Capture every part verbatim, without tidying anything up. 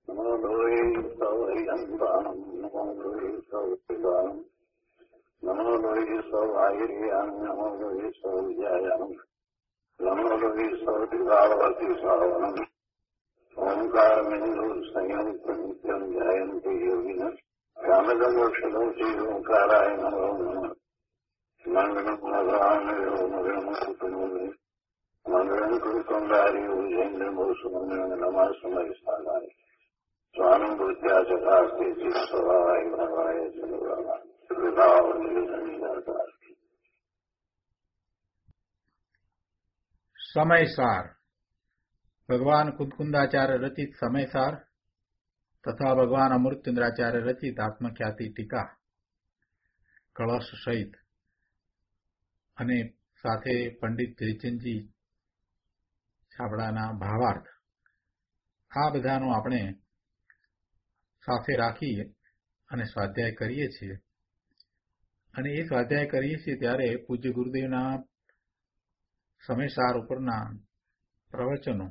નમો લોહી સૌયંતાનમ નમો લોહી સૌદાનમ નમો લોહી સૌઆયર્યામ નમો લોહી સૌજ્યાયામ નમો લોહી સૌદિવાવતી સાવનમ ઓમકાર બિંદુ સંયંત નિત્યમ જયંતિ યોગિન કામદમોક્ષદો શ્રી ઓંકારાય નમો નમઃ મંગલમ ભગવાન મંગલમ મંગલમ કુંડારી ઉજેન્દ્ર મોસુમંગલમ નમઃ સમય સ્થાનાય સ્વાનમ ભૂત્યા ચકાસ્તે ચિત્સવાય ભવાય ચંદ્રવાય સમયસાર ભગવાન કુંદાચાર્ય રચિત સમયસાર તથા ભગવાન અમૃતચંદ્રાચાર્ય રચિત આત્મખ્યાતિ ટીકા કળશ સહિત અને સાથે પંડિત જયચંદજી છાબડાના ભાવાર્થ આ બધાનો આપણે સાથે રાખી અને સ્વાધ્યાય કરીએ છીએ. અને એ સ્વાધ્યાય કરીએ છીએ ત્યારે પૂજ્ય ગુરુદેવના સમયસાર ઉપરના પ્રવચનો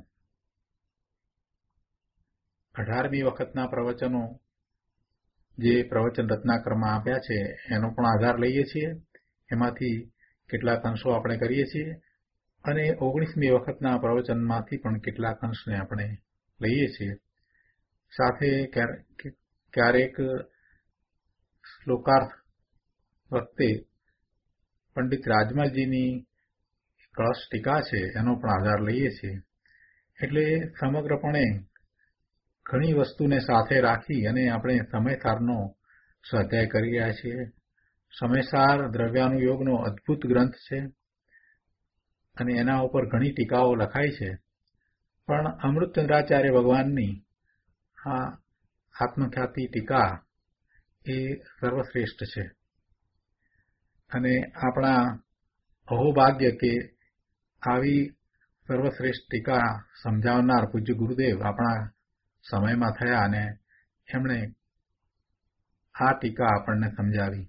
અઢારમી વખતના પ્રવચનો જે પ્રવચન રત્નાકરમાં આપ્યા છે એનો પણ આધાર લઈએ છીએ. એમાંથી કેટલાક અંશો આપણે કરીએ છીએ અને ઓગણીસમી વખતના પ્રવચનમાંથી પણ કેટલાક અંશને આપણે લઈએ છીએ. સાથે ક્યારેક શ્લોકાર્થ વખતે પંડિત રાજમલજીની કળશ ટીકા છે એનો પણ આધાર લઈએ છીએ. એટલે સમગ્રપણે ઘણી વસ્તુને સાથે રાખી અને આપણે સમયસારનો સ્વાધ્યાય કરી રહ્યા છીએ. સમયસાર દ્રવ્યાનુયોગનો અદ્ભુત ગ્રંથ છે અને એના ઉપર ઘણી ટીકાઓ લખાઈ છે. પણ અમૃતચંદ્રાચાર્ય ભગવાનની આ આત્મખ્યાતિ ટીકા એ સર્વશ્રેષ્ઠ છે અને આપણા અહોભાગ્ય કે આવી સર્વશ્રેષ્ઠ ટીકા સમજાવનાર પૂજ્ય ગુરુદેવ આપણા સમયમાં થયા અને એમણે આ ટીકા આપણને સમજાવી.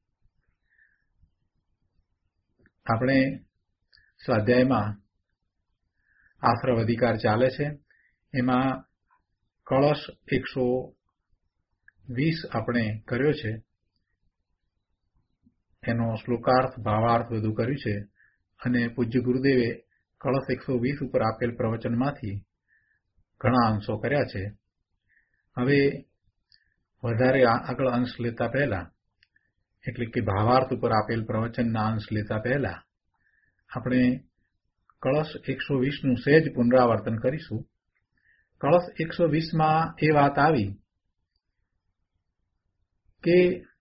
આપણે સ્વાધ્યાયમાં આશ્રવ અધિકાર ચાલે છે. એમાં કળશ એકસો વીસ આપણે કર્યો છે. એનો શ્લોકાર્થ ભાવાર્થ બધું કર્યું છે અને પૂજ્ય ગુરુદેવે કળશ એકસો વીસ ઉપર આપેલ પ્રવચનમાંથી ઘણા અંશો કર્યા છે. હવે વધારે આગળ અંશ લેતા પહેલા એટલે કે ભાવાર્થ ઉપર આપેલ પ્રવચનના અંશ લેતા પહેલા આપણે કળશ એકસો વીસનું સહેજ પુનરાવર્તન કરીશું. કળશ એકસો વીસમાં એ વાત આવી કે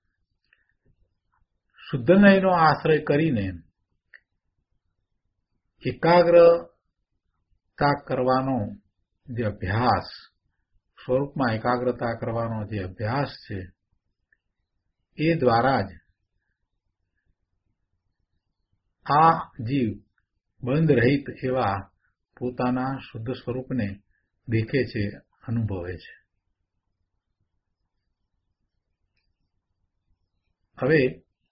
શુદ્ધનયનો આશ્રય કરીને એકાગ્રતા કરવાનો જે અભ્યાસ, સ્વરૂપમાં એકાગ્રતા કરવાનો જે અભ્યાસ છે એ દ્વારા જ આ જીવ બંધ રહિત એવા પોતાના શુદ્ધ સ્વરૂપને દેખે છે, અનુભવે છે. હવે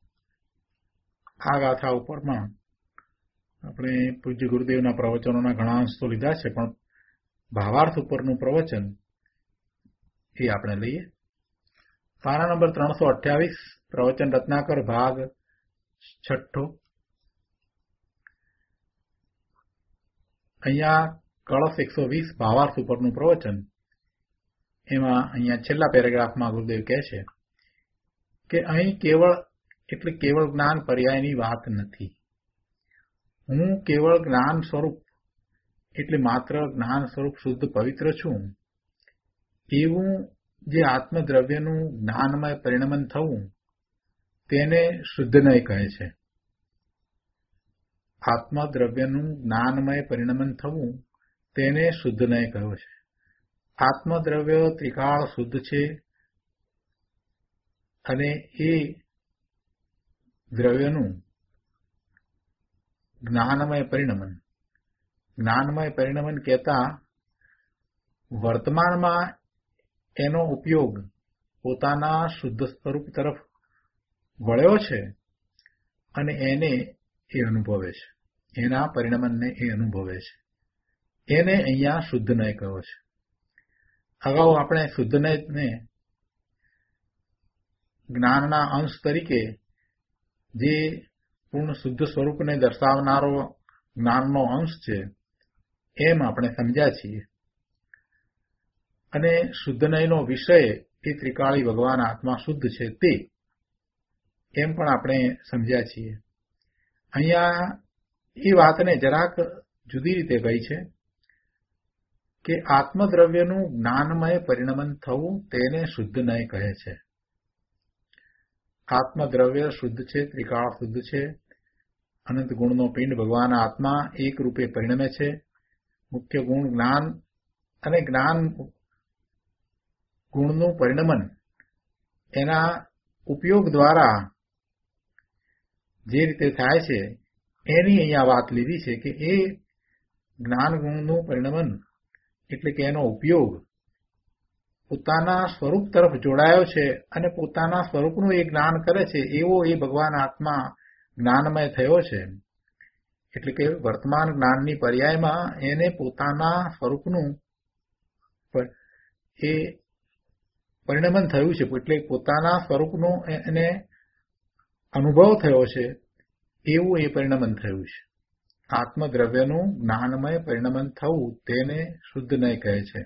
આ ગાથા ઉપર પણ આપણે પૂજ્ય ગુરુદેવના પ્રવચનોના ઘણા અંશ તો લીધા છે, પણ ભાવાર્થ ઉપરનું પ્રવચન એ આપણે લઈએ. પાના નંબર ત્રણસો અઠ્યાવીસ પ્રવચન રત્નાકર ભાગ છઠ્ઠો. અહીંયા કળશ એકસો વીસ ભાવાર્થ ઉપરનું પ્રવચન. એમાં અહીંયા છેલ્લા પેરેગ્રાફમાં ગુરુદેવ કહે છે કે અહીં કેવળ એટલે કેવળ જ્ઞાન પર્યાયની વાત નથી. હું કેવળ જ્ઞાન સ્વરૂપ એટલે માત્ર જ્ઞાન સ્વરૂપ શુદ્ધ પવિત્ર છું એવું જે આત્મદ્રવ્યનું જ્ઞાનમય પરિણમન થવું તેને શુદ્ધનય કહે છે. આત્મદ્રવ્યનું જ્ઞાનમય પરિણમન થવું તેને શુદ્ધનય કહ્યો છે. આત્મદ્રવ્ય ત્રિકાળ શુદ્ધ છે અને એ દ્રવ્યનું જ્ઞાનમય પરિણમન જ્ઞાનમય પરિણમન કહેતા વર્તમાનમાં એનો ઉપયોગ પોતાના શુદ્ધ સ્વરૂપ તરફ વળ્યો છે અને એને એ અનુભવે છે, એના પરિણમનને એ અનુભવે છે. એને અહીંયા શુદ્ધનય કહ્યો છે. અગાઉ આપણે શુદ્ધને જ્ઞાનના અંશ તરીકે જે પૂર્ણ શુદ્ધ સ્વરૂપને દર્શાવનારો જ્ઞાનનો અંશ છે એમ આપણે સમજ્યા છીએ. અને શુદ્ધનયનો વિષય એ ત્રિકાળી ભગવાન આત્મા શુદ્ધ છે તે એમ પણ આપણે સમજ્યા છીએ. અહીંયા એ વાતને જરાક જુદી રીતે કહી છે કે આત્મદ્રવ્યનું જ્ઞાનમય પરિણમન થવું તેને શુદ્ધનય કહે છે. આત્મદ્રવ્ય શુદ્ધ છે, ત્રિકાળ શુદ્ધ છે, અનંત ગુણનો પિંડ ભગવાન આત્મા એક રૂપે પરિણમે છે. મુખ્ય ગુણ જ્ઞાન અને જ્ઞાન ગુણનું પરિણમન એના ઉપયોગ દ્વારા જે રીતે થાય છે એની અહીંયા વાત લીધી છે કે એ જ્ઞાન ગુણનું પરિણમન એટલે કે એનો ઉપયોગ પોતાના સ્વરૂપ તરફ જોડાયો છે અને પોતાના સ્વરૂપનું એ જ્ઞાન કરે છે એવો એ ભગવાન આત્મા જ્ઞાનમય થયો છે. એટલે કે વર્તમાન જ્ઞાનની પર્યાયમાં એને પોતાના સ્વરૂપનું એ પરિણમન થયું છે. એટલે પોતાના સ્વરૂપનો એને અનુભવ થયો છે એવું એ પરિણમન થયું છે. આત્મદ્રવ્યનું જ્ઞાનમય પરિણમન થવું તેને શુદ્ધનય કહે છે.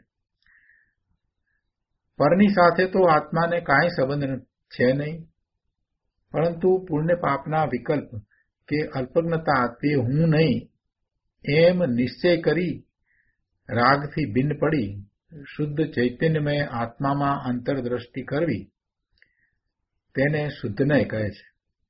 પરની સાથે તો આત્માને કાંઈ સંબંધ છે નહીં, પરંતુ પુણ્ય પાપના વિકલ્પ કે અલ્પજ્ઞતા તે હું નહીં એમ નિશ્ચય કરી રાગથી ભિન્ન પડી શુદ્ધ ચૈતન્યમય આત્મામાં અંતરદ્રષ્ટિ કરવી તેને શુદ્ધનય કહે છે.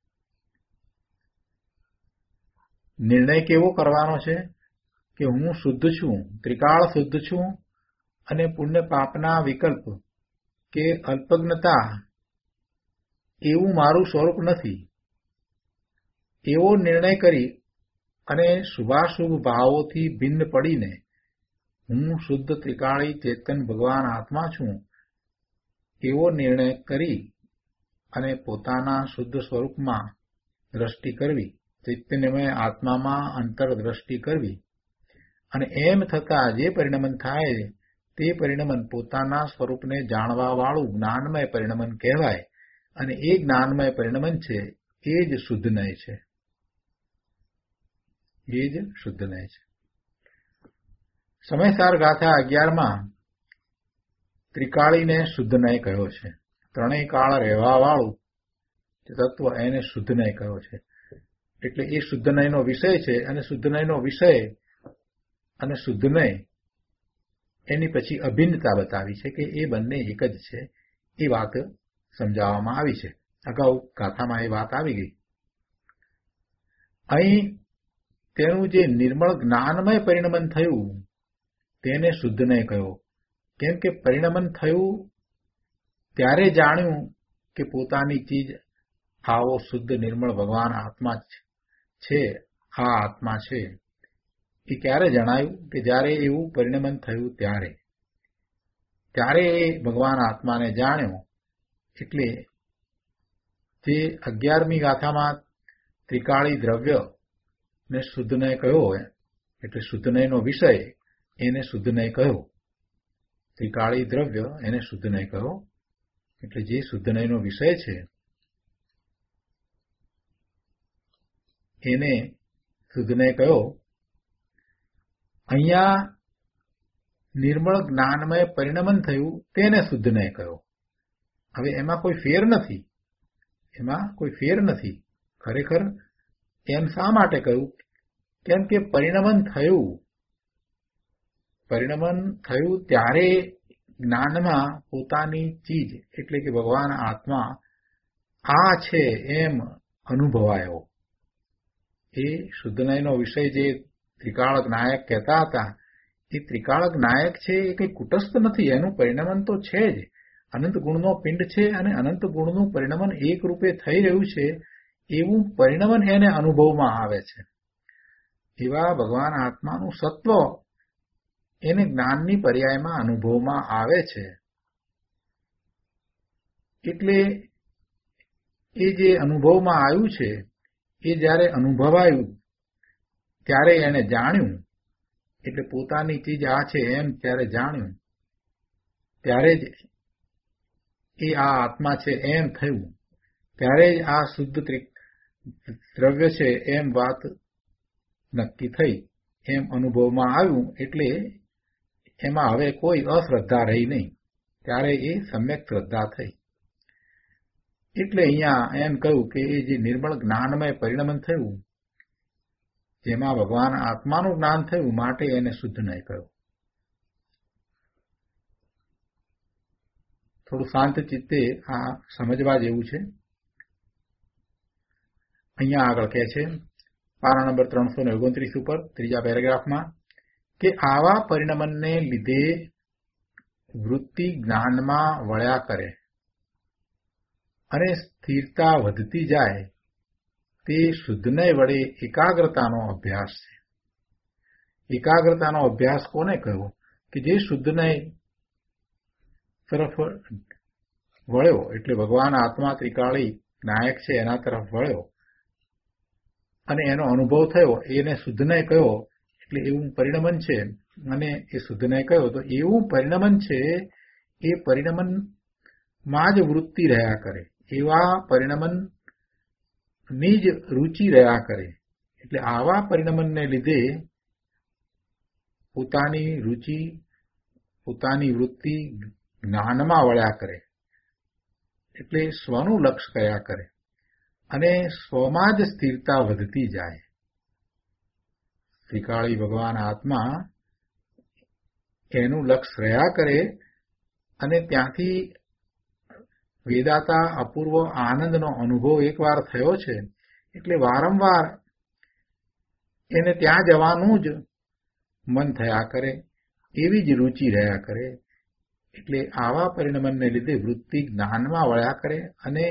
નિર્ણય કેવો કરવાનો છે કે હું શુદ્ધ છું, ત્રિકાળ શુદ્ધ છું અને પુણ્ય પાપના વિકલ્પ કે અલ્પજ્ઞતા એવું મારું સ્વરૂપ નથી એવો નિર્ણય કરી અને શુભાશુભ ભાવોથી ભિન્ન પડીને હું શુદ્ધ ત્રિકાળી ચેતન ભગવાન આત્મા છું એવો નિર્ણય કરી અને પોતાના શુદ્ધ સ્વરૂપમાં દ્રષ્ટિ કરવી, ચૈતન્યમય આત્મામાં અંતરદ્રષ્ટિ કરવી અને એમ થતાં જે પરિણમન થાય તે પરિણમન પોતાના સ્વરૂપને જાણવા વાળું જ્ઞાનમય પરિણમન કહેવાય અને એ જ્ઞાનમય પરિણમન છે એ જ શુદ્ધનય છે. એ જ શુદ્ધનય છે. સમયસાર ગાથા અગિયારમાં ત્રિકાળીને શુદ્ધનય કહ્યો છે. ત્રણેય કાળ રહેવા વાળું તત્વ એને શુદ્ધનય કહ્યો છે. એટલે એ શુદ્ધનયનો વિષય છે અને શુદ્ધનયનો વિષય અને શુદ્ધનય એની પછી અભિન્નતા બતાવી છે કે એ બંને એક જ છે. એ વાત સમજાવવામાં આવી છે. અગાઉ ગાથામાં એ વાત આવી ગઈ. અહીં તેનું જે નિર્મળ જ્ઞાનમય પરિણમન થયું તેને શુદ્ધનય કહ્યો. કેમ કે પરિણમન થયું ત્યારે જાણ્યું કે પોતાની ચીજ આવો શુદ્ધ નિર્મળ ભગવાન આત્મા છે, આ આત્મા છે. એ ક્યારે જણાયું કે જ્યારે એવું પરિણમન થયું ત્યારે ત્યારે એ ભગવાન આત્માને જાણ્યો. એટલે જે અગિયારમી ગાથામાં ત્રિકાળી દ્રવ્ય ને શુદ્ધનય કહ્યો હોય એટલે શુદ્ધનયનો વિષય એને શુદ્ધનય કહ્યો, ત્રિકાળી દ્રવ્ય એને શુદ્ધનય કહ્યો. એટલે જે શુદ્ધનયનો વિષય છે એને શુદ્ધનય કહ્યો. અહીંયા નિર્મળ જ્ઞાનમય પરિણમન થયું તેને શુદ્ધનય કહ્યો. હવે એમાં કોઈ ફેર નથી, એમાં કોઈ ફેર નથી. ખરેખર એમ શા માટે કહ્યું? કેમ કે પરિણમન થયું પરિણમન થયું ત્યારે જ્ઞાનમાં પોતાની ચીજ એટલે કે ભગવાન આત્મા આ છે એમ અનુભવાયો. એ શુદ્ધનયનો વિષય જે ત્રિકાળક નાયક કહેતા હતા એ ત્રિકાળક નાયક છે એ કંઈ કુટસ્થ નથી, એનું પરિણમન તો છે જ. અનંત ગુણનો પિંડ છે અને અનંત ગુણનું પરિણમન એક રૂપે થઈ રહ્યું છે એવું પરિણમન એને અનુભવમાં આવે છે. એવા ભગવાન આત્માનું સત્વ એને જ્ઞાનની પર્યાયમાં અનુભવમાં આવે છે. એટલે એ જે અનુભવમાં આવ્યું છે એ જ્યારે અનુભવાયું ત્યારે એને જાણ્યું. એટલે પોતાની ચીજ આ છે એમ ત્યારે જાણ્યું. ત્યારે જ એ આ આત્મા છે એમ થયું, ત્યારે જ આ શુદ્ધ દ્રવ્ય છે એમ વાત નક્કી થઈ, એમ અનુભવમાં આવ્યું. એટલે એમાં હવે કોઈ અશ્રદ્ધા રહી નહીં, ત્યારે એ સમ્યક શ્રદ્ધા થઈ. એટલે અહીંયા એમ કહ્યું કે એ જે નિર્મળ જ્ઞાનમય પરિણમન થયું, જેમાં ભગવાન આત્માનું જ્ઞાન થયું, માટે એને શુદ્ધ નહીં કહ્યું. થોડું શાંત ચિત્તે આ સમજવા જેવું છે. અહીંયા આગળ કહે છે પારા નંબર ત્રણસો ને ઓગણત્રીસ ઉપર ત્રીજા પેરેગ્રાફમાં કે આવા પરિણમનને લીધે વૃત્તિ જ્ઞાનમાં વળ્યા કરે અને સ્થિરતા વધતી જાય, તે શુદ્ધનય વડે એકાગ્રતાનો અભ્યાસ છે. એકાગ્રતાનો અભ્યાસ કોને કહ્યો? કે જે શુદ્ધનય તરફ વળ્યો, એટલે ભગવાન આત્મા ત્રિકાળી નાયક છે એના તરફ વળ્યો અને એનો અનુભવ થયો, એને શુદ્ધનય કહ્યો. એટલે એવું પરિણમન છે, અને એ શુદ્ધનય કહ્યો તો એવું પરિણમન છે, એ પરિણમનમાં જ વૃત્તિ રહ્યા કરે, એવા પરિણમન ની જ રુચિ રહ્યા કરે. એટલે આવા પરિણમનને લીધે પોતાની રુચિ, પોતાની વૃત્તિ જ્ઞાનમાં વળ્યા કરે, એટલે સ્વનું લક્ષ્ય કર્યા કરે અને સ્વમાં જ સ્થિરતા વધતી જાય. ત્રિકાળી ભગવાન આત્મા એનું લક્ષ્ય રહ્યા કરે અને ત્યાંથી વેદાતા અપૂર્વ આનંદનો અનુભવ એકવાર થયો છે, એટલે વારંવાર એને ત્યાં જવાનું જ મન થયા કરે, એવી જ રુચિ રહ્યા કરે. એટલે આવા પરિણમનને લીધે વૃત્તિ જ્ઞાનમાં વળ્યા કરે અને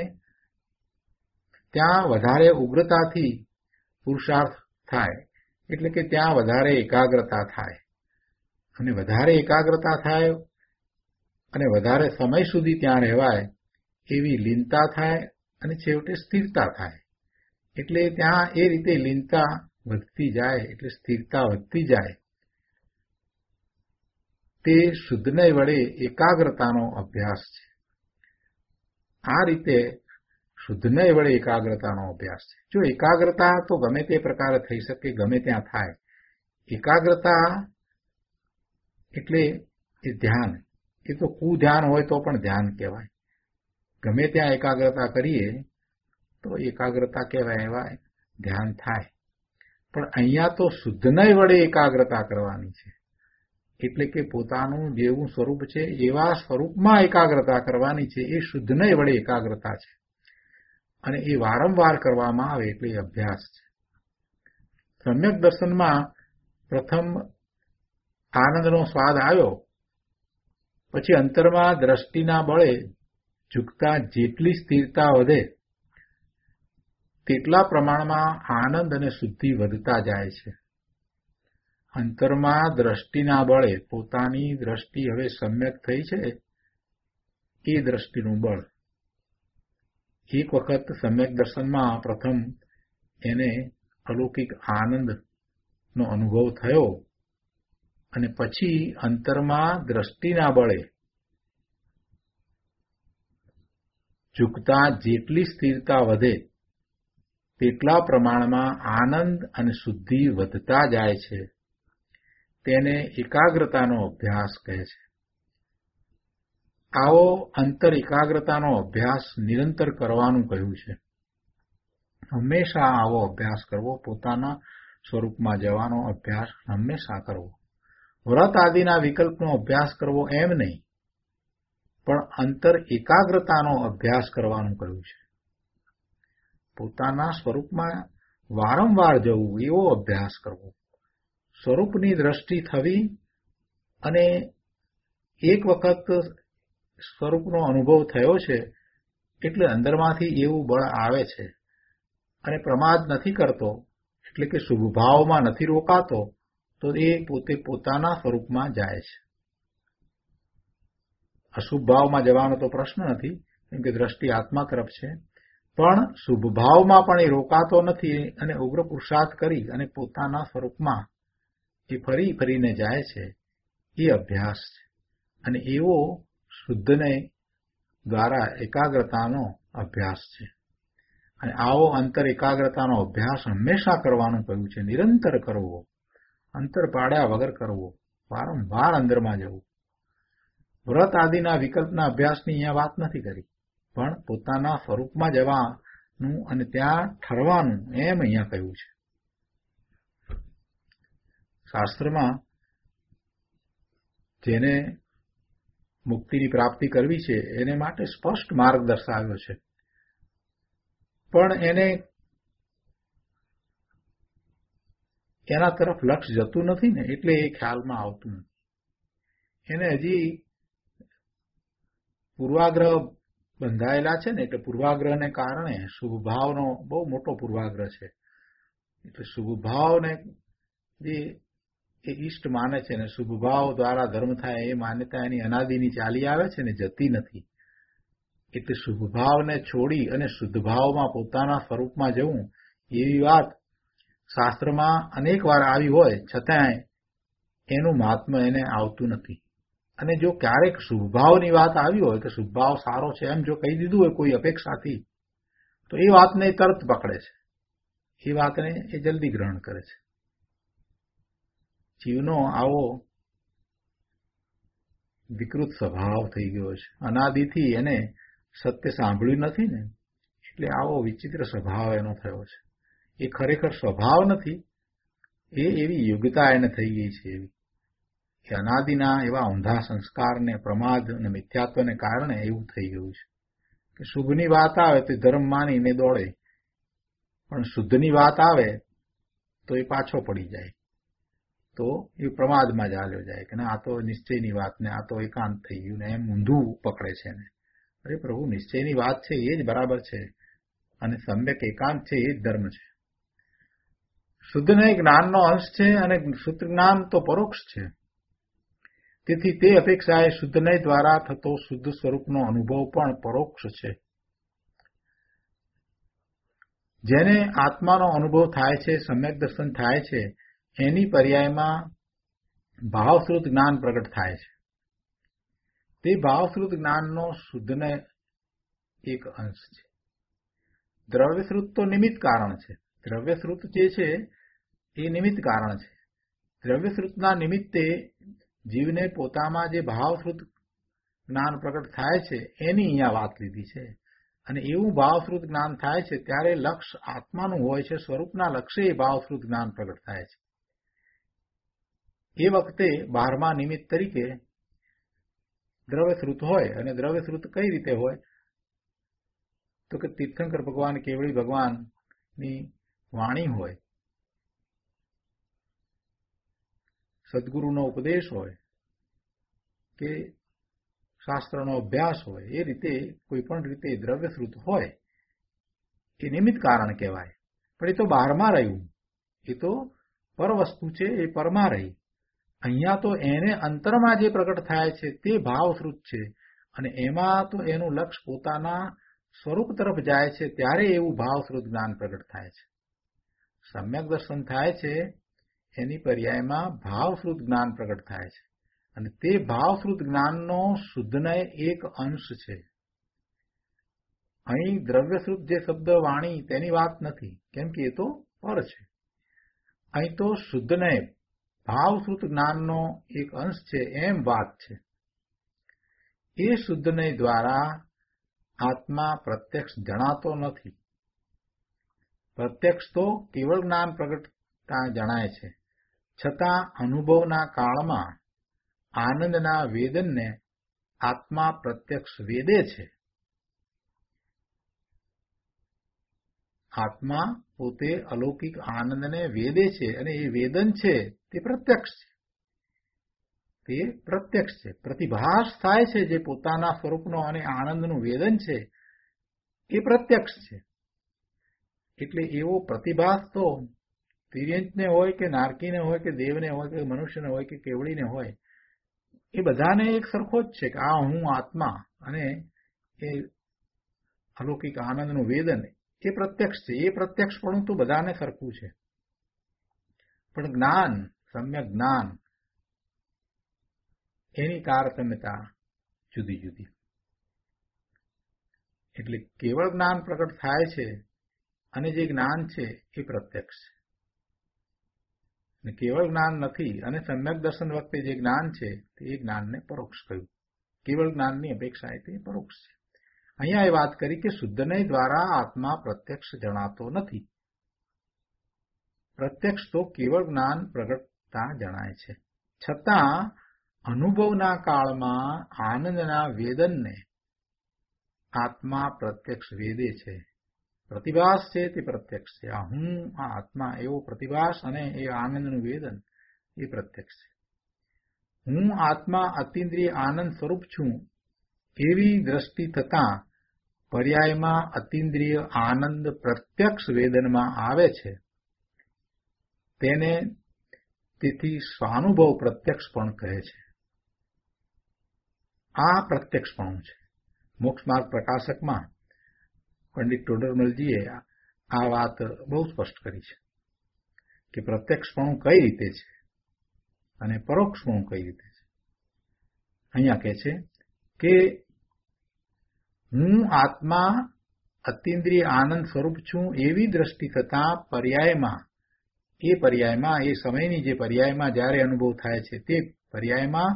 ત્યાં વધારે ઉગ્રતાથી પુરુષાર્થ થાય, એટલે કે ત્યાં વધારે એકાગ્રતા થાય, અને વધારે એકાગ્રતા થાય અને વધારે સમય સુધી ત્યાં રહેવાય એવી લીનતા થાય અને છેવટે સ્થિરતા થાય. એટલે ત્યાં એ રીતે લીનતા વધતી જાય, એટલે સ્થિરતા વધતી જાય. તે શુદ્ધનય વડે એકાગ્રતાનો અભ્યાસ છે. આ રીતે શુદ્ધનય વડે એકાગ્રતાનો અભ્યાસ છે. જો એકાગ્રતા તો ગમે તે પ્રકારે થઈ શકે, ગમે ત્યાં થાય. એકાગ્રતા એટલે એ ધ્યાન, એ તો કુધ્યાન હોય તો પણ ધ્યાન કહેવાય. ગમે ત્યાં એકાગ્રતા કરીએ તો એકાગ્રતા કહેવાય, એવા ધ્યાન થાય. પણ અહીંયા તો શુદ્ધનય વડે એકાગ્રતા કરવાની છે, એટલે કે પોતાનું જેવું સ્વરૂપ છે એવા સ્વરૂપમાં એકાગ્રતા કરવાની છે. એ શુદ્ધનય વડે એકાગ્રતા છે અને એ વારંવાર કરવામાં આવે એટલે એ અભ્યાસ છે. સમ્યક દર્શનમાં પ્રથમ આનંદનો સ્વાદ આવ્યો, પછી અંતરમાં દ્રષ્ટિના બળે ઝૂકતા જેટલી સ્થિરતા વધે તેટલા પ્રમાણમાં આનંદ અને શુદ્ધિ વધતા જાય છે. અંતરમાં દ્રષ્ટિના બળે, પોતાની દ્રષ્ટિ હવે સમ્યક થઈ છે, એ દ્રષ્ટિનું બળ. એક વખત સમ્યક દર્શનમાં પ્રથમ એને અલૌકિક આનંદનો અનુભવ થયો અને પછી અંતરમાં દ્રષ્ટિના બળે ઝૂકતા જેટલી સ્થિરતા વધે તેટલા પ્રમાણમાં આનંદ અને શુદ્ધિ વધતા જાય છે. તેને એકાગ્રતાનો અભ્યાસ કહે છે. આવો અંતર એકાગ્રતાનો અભ્યાસ નિરંતર કરવાનું કહ્યું છે. હંમેશા આવો અભ્યાસ કરવો, પોતાના સ્વરૂપમાં જવાનો અભ્યાસ હંમેશા કરવો. વ્રત આદિના વિકલ્પનો અભ્યાસ કરવો એમ નહીં, પણ અંતર એકાગ્રતાનો અભ્યાસ કરવાનું કહ્યું છે. પોતાના સ્વરૂપમાં વારંવાર જવું, એવો અભ્યાસ કરવો. સ્વરૂપની દ્રષ્ટિ થવી અને એક વખત સ્વરૂપનો અનુભવ થયો છે એટલે અંદરમાંથી એવું બળ આવે છે અને પ્રમાદ નથી કરતો, એટલે કે શુભ ભાવમાં નથી રોકાતો, તો એ પોતે પોતાના સ્વરૂપમાં જાય છે. અશુભ ભાવમાં જવાનો તો પ્રશ્ન નથી, કેમ કે દ્રષ્ટિ આત્મા તરફ છે, પણ શુભ ભાવમાં પણ એ રોકાતો નથી અને ઉગ્ર પુરુષાર્થ કરી અને પોતાના સ્વરૂપમાં એ ફરી ફરીને જાય છે. એ અભ્યાસ છે અને એવો શુદ્ધને દ્વારા એકાગ્રતાનો અભ્યાસ છે. અને આવો અંતર એકાગ્રતાનો અભ્યાસ હંમેશા કરવાનું કહ્યું છે, નિરંતર કરવો, અંતર પાડ્યા વગર કરવો, વારંવાર અંદરમાં જવું. વ્રત આદિના વિકલ્પના અભ્યાસની અહીંયા વાત નથી કરી, પણ પોતાના સ્વરૂપમાં જવાનું અને ત્યાં ઠરવાનું એમ અહીંયા કહ્યું છે. શાસ્ત્રમાં જેને મુક્તિની પ્રાપ્તિ કરવી છે એને માટે સ્પષ્ટ માર્ગ દર્શાવ્યો છે, પણ એને એના તરફ લક્ષ જતું નથી ને, એટલે એ ખ્યાલમાં આવતું નથી. એને હજી પૂર્વાગ્રહ બંધાયેલા છે ને, એટલે પૂર્વાગ્રહને કારણે શુભભાવનો બહુ મોટો પૂર્વાગ્રહ છે. એટલે શુભભાવને જે એ ઈષ્ટ માને છે ને, શુભભાવ દ્વારા ધર્મ થાય એ માન્યતા એની અનાદિની ચાલી આવે છે ને, જતી નથી. એટલે શુભભાવને છોડી અને શુદ્ધ ભાવમાં પોતાના સ્વરૂપમાં જવું, એવી વાત શાસ્ત્રમાં અનેક વાર આવી હોય છતાંય એનું મહાત્મ્ય એને આવતું નથી. અને જો ક્યારેક શુભભાવની વાત આવી હોય કે શુભભાવ સારો છે એમ જો કહી દીધું હોય કોઈ અપેક્ષાથી, તો એ વાતને તરત પકડે છે, એ વાતને એ જલ્દી ગ્રહણ કરે છે. જીવનો આવો વિકૃત સ્વભાવ થઈ ગયો છે. અનાદિથી એને સત્ય સાંભળ્યું નથી ને, એટલે આવો વિચિત્ર સ્વભાવ એનો થયો છે. એ ખરેખર સ્વભાવ નથી, એ એવી યોગ્યતા એને થઈ ગઈ છે. એવી કે અનાદિના એવા ઊંધા સંસ્કારને, પ્રમાદ અને મિથ્યાત્વને કારણે એવું થઈ ગયું છે કે શુભની વાત આવે તો ધર્મ માનીને દોડે, પણ શુદ્ધની વાત આવે તો એ પાછો પડી જાય, તો એ પ્રમાદમાં ચાલ્યો જાય કે ના આ તો નિશ્ચયની વાત ને, આ તો એકાંત થઈ ગયું ને, એમ ઊંધું પકડે છે ને. અરે પ્રભુ, નિશ્ચયની વાત છે એ જ બરાબર છે, અને સમ્યક એકાંત છે એ જ ધર્મ છે. શુદ્ધને જ્ઞાનનો અંશ છે અને શુદ્ધ જ્ઞાન તો પરોક્ષ છે. તેથી તે અપેક્ષાએ શુદ્ધને દ્વારા થતો શુદ્ધ સ્વરૂપનો અનુભવ પણ પરોક્ષ છે. જેને આત્માનો અનુભવ થાય છે, સમ્યક દર્શન થાય છે, એની પર્યાયમાં ભાવશ્રુત જ્ઞાન પ્રગટ થાય છે. તે ભાવશ્રુત જ્ઞાનનો શુદ્ધને એક અંશ છે. દ્રવ્યશ્રુત તો નિમિત્ત કારણ છે. દ્રવ્યશ્રુત જે છે એ નિમિત્ત કારણ છે. દ્રવ્યશ્રુતના નિમિત્તે જીવને પોતામાં જે ભાવશ્રુત જ્ઞાન પ્રગટ થાય છે એની અહીંયા વાત લીધી છે. અને એવું ભાવશ્રુત જ્ઞાન થાય છે ત્યારે લક્ષ આત્માનું હોય છે, સ્વરૂપના લક્ષ્ય એ ભાવશ્રુત જ્ઞાન પ્રગટ થાય છે. એ વખતે બારમા નિમિત્ત તરીકે દ્રવ્યશ્રુત હોય. અને દ્રવ્યશ્રુત કઈ રીતે હોય તો કે તીર્થંકર ભગવાન, કેવળી ભગવાનની વાણી હોય, સદગુરુનો ઉપદેશ હોય કે શાસ્ત્રનો અભ્યાસ હોય, એ રીતે કોઈ પણ રીતે દ્રવ્યશ્રુત હોય એ નિમિત્ત કારણ કહેવાય. પણ એ તો બહારમાં રહ્યું, એ તો પર વસ્તુ છે, એ પરમાં રહી. અહીંયા તો એને અંતરમાં જે પ્રગટ થાય છે તે ભાવશ્રુત છે, અને એમાં તો એનું લક્ષ્ય પોતાના સ્વરૂપ તરફ જાય છે, ત્યારે એવું ભાવશ્રુત જ્ઞાન પ્રગટ થાય છે. સમ્યક દર્શન થાય છે એની પર્યાયમાં ભાવશ્રુત જ્ઞાન પ્રગટ થાય છે, અને તે ભાવશ્રુત જ્ઞાનનો શુદ્ધને એક અંશ છે. અહીં દ્રવ્યશ્રુત જે શબ્દ વાણી તેની વાત નથી, કેમ કે એ તો પર છે. અહીં તો શુદ્ધને ભાવશ્રુત જ્ઞાનનો એક અંશ છે એમ વાત છે. એ શુદ્ધને દ્વારા આત્મા પ્રત્યક્ષ જણાતો નથી. પ્રત્યક્ષ તો કેવળ જ્ઞાન પ્રગટતા જણાય છે, છતાં અનુભવના કાળમાં આનંદના વેદનને આત્મા પ્રત્યક્ષ વેદે છે. આત્મા પોતે અલૌકિક આનંદને વેદે છે, અને એ વેદન છે તે પ્રત્યક્ષ છે. તે પ્રત્યક્ષ છે, પ્રતિભાસ થાય છે જે પોતાના સ્વરૂપનો અને આનંદનું વેદન છે એ પ્રત્યક્ષ છે. એટલે એવો પ્રતિભાસ તો તિર્યંચને હોય કે નારકીને હોય કે દેવને હોય કે મનુષ્યને હોય કે કેવળીને હોય, એ બધાને એક સરખો જ છે કે આ હું આત્મા અને એ અલૌકિક આનંદનું વેદન એ પ્રત્યક્ષ છે. એ પ્રત્યક્ષપણું તો બધાને સરખું છે. પણ જ્ઞાન, સમ્યક જ્ઞાન, એની તારતમ્યતા જુદી જુદી. એટલે કેવળ જ્ઞાન પ્રગટ થાય છે અને જે જ્ઞાન છે એ પ્રત્યક્ષ છે. કેવળ જ્ઞાન નથી અને સમ્યક દર્શન વખતે જે જ્ઞાન છે તે જ્ઞાનને પરોક્ષ કહ્યું. કેવળ જ્ઞાનની અપેક્ષા તે પરોક્ષ છે. અહીંયા એ વાત કરી કે શુદ્ધનય દ્વારા આત્મા પ્રત્યક્ષ જણાતો નથી. પ્રત્યક્ષ તો કેવળ જ્ઞાન પ્રગટતા જણાય છે. છતાં અનુભવના કાળમાં આનંદના વેદનને આત્મા પ્રત્યક્ષ વેદે છે. પ્રતિભાસ છે તે પ્રત્યક્ષ છે. આ હું આ આત્મા એવો પ્રતિભાસ અને એ આનંદનું વેદન એ પ્રત્યક્ષ છે. હું આત્મા અતિન્દ્રિય આનંદ સ્વરૂપ છું એવી દ્રષ્ટિ થતાં પર્યાયમાં અતિન્દ્રિય આનંદ પ્રત્યક્ષ વેદનમાં આવે છે. તેને તેથી સ્વાનુભવ પ્રત્યક્ષપણ કહે છે. આ પ્રત્યક્ષપણું છે. મોક્ષ માર્ગ પ્રકાશકમાં પંડિત ટોડરમલજીએ આ વાત બહુ સ્પષ્ટ કરી છે કે પ્રત્યક્ષપણું કઈ રીતે છે અને પરોક્ષપણું કઈ રીતે છે. અહીંયા કહે છે કે હું આત્મા અતિન્દ્રિય આનંદ સ્વરૂપ છું એવી દ્રષ્ટિ થતાં પર્યાયમાં એ પર્યાયમાં એ સમયની જે પર્યાયમાં જ્યારે અનુભવ થાય છે તે પર્યાયમાં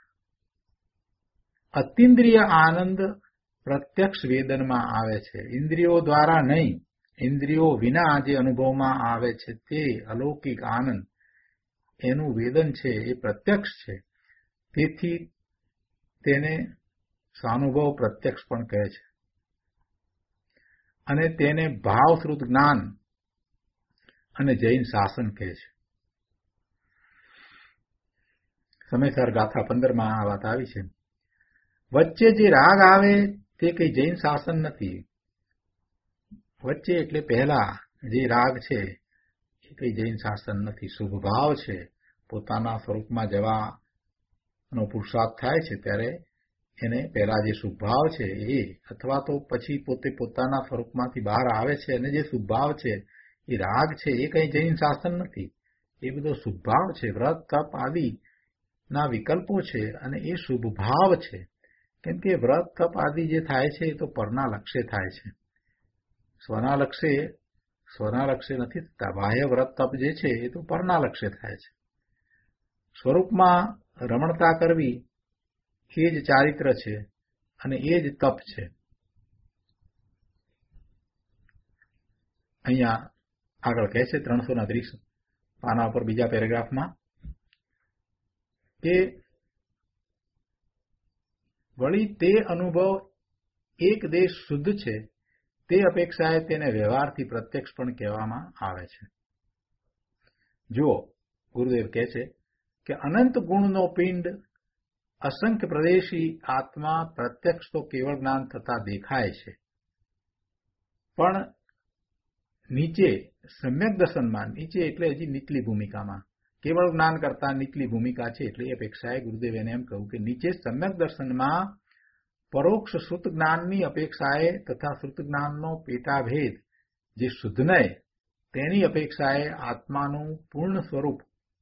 અતિન્દ્રિય આનંદ પ્રત્યક્ષ વેદનમાં આવે છે. ઇન્દ્રિયો દ્વારા નહીં, ઇન્દ્રિયો વિના જે અનુભવમાં આવે છે તે અલૌકિક આનંદ એનું વેદન છે એ પ્રત્યક્ષ છે. તેથી તેને સ્વાનુભવ પ્રત્યક્ષ પણ કહે છે અને તેને ભાવશ્રુત જ્ઞાન અને જૈન શાસન કહે છે. સમયસર ગાથા પંદરમાં આ વાત આવી છે. વચ્ચે જે રાગ આવે તે કઈ જૈન શાસન નથી. વચ્ચે એટલે પહેલા જે રાગ છે એ કઈ જૈન શાસન નથી. શુભ ભાવ છે. પોતાના સ્વરૂપમાં જવાનો પુરુષાર્થ થાય છે ત્યારે એને પહેલા જે શુભ ભાવ છે એ અથવા તો પછી પોતે પોતાના સ્વરૂપમાંથી બહાર આવે છે અને જે શુભ ભાવ છે એ રાગ છે એ કઈ જૈન શાસન નથી. એ બધો શુભ ભાવ છે. વ્રત તપ આદિ ના વિકલ્પો છે અને એ શુભ ભાવ છે. કેમ કે વ્રત તપ આદિ જે થાય છે એ તો પરના લક્ષ્ય થાય છે. સ્વના લક્ષ્ય સ્વના લક્ષ્ય નથી થતા. બાહ્ય વ્રત તપ જે છે એ તો પરના લક્ષ્ય થાય છે. સ્વરૂપમાં રમણતા કરવી એ જ ચારિત્ર છે અને એ જ તપ છે. અહીંયા આગળ કહે છે ત્રણસો ના ત્રીસ પાના ઉપર બીજા પેરેગ્રાફમાં કે વળી તે અનુભવ એક દેશ શુદ્ધ છે તે અપેક્ષાએ તેને વ્યવહારથી પ્રત્યક્ષ પણ કહેવામાં આવે છે. જો ગુરુદેવ કહે છે કે અનંત ગુણનો પિંડ અસંખ્ય પ્રદેશી આત્મા પ્રત્યક્ષ તો કેવળ જ્ઞાન થતા દેખાય છે, પણ નીચે સમ્યક દર્શનમાં, નીચે એટલે હજી નીચલી ભૂમિકામાં, કેવળ જ્ઞાન કરતા નીચલી ભૂમિકા છે એટલે એ અપેક્ષાએ ગુરુદેવ એને એમ કહ્યું કે નીચે સમ્યક દર્શનમાં પરોક્ષ શ્રુત જ્ઞાનની અપેક્ષાએ તથા શ્રુત જ્ઞાનનો પેટાભેદ જે શુદ્ધનય તેની અપેક્ષાએ આત્માનું પૂર્ણ સ્વરૂપ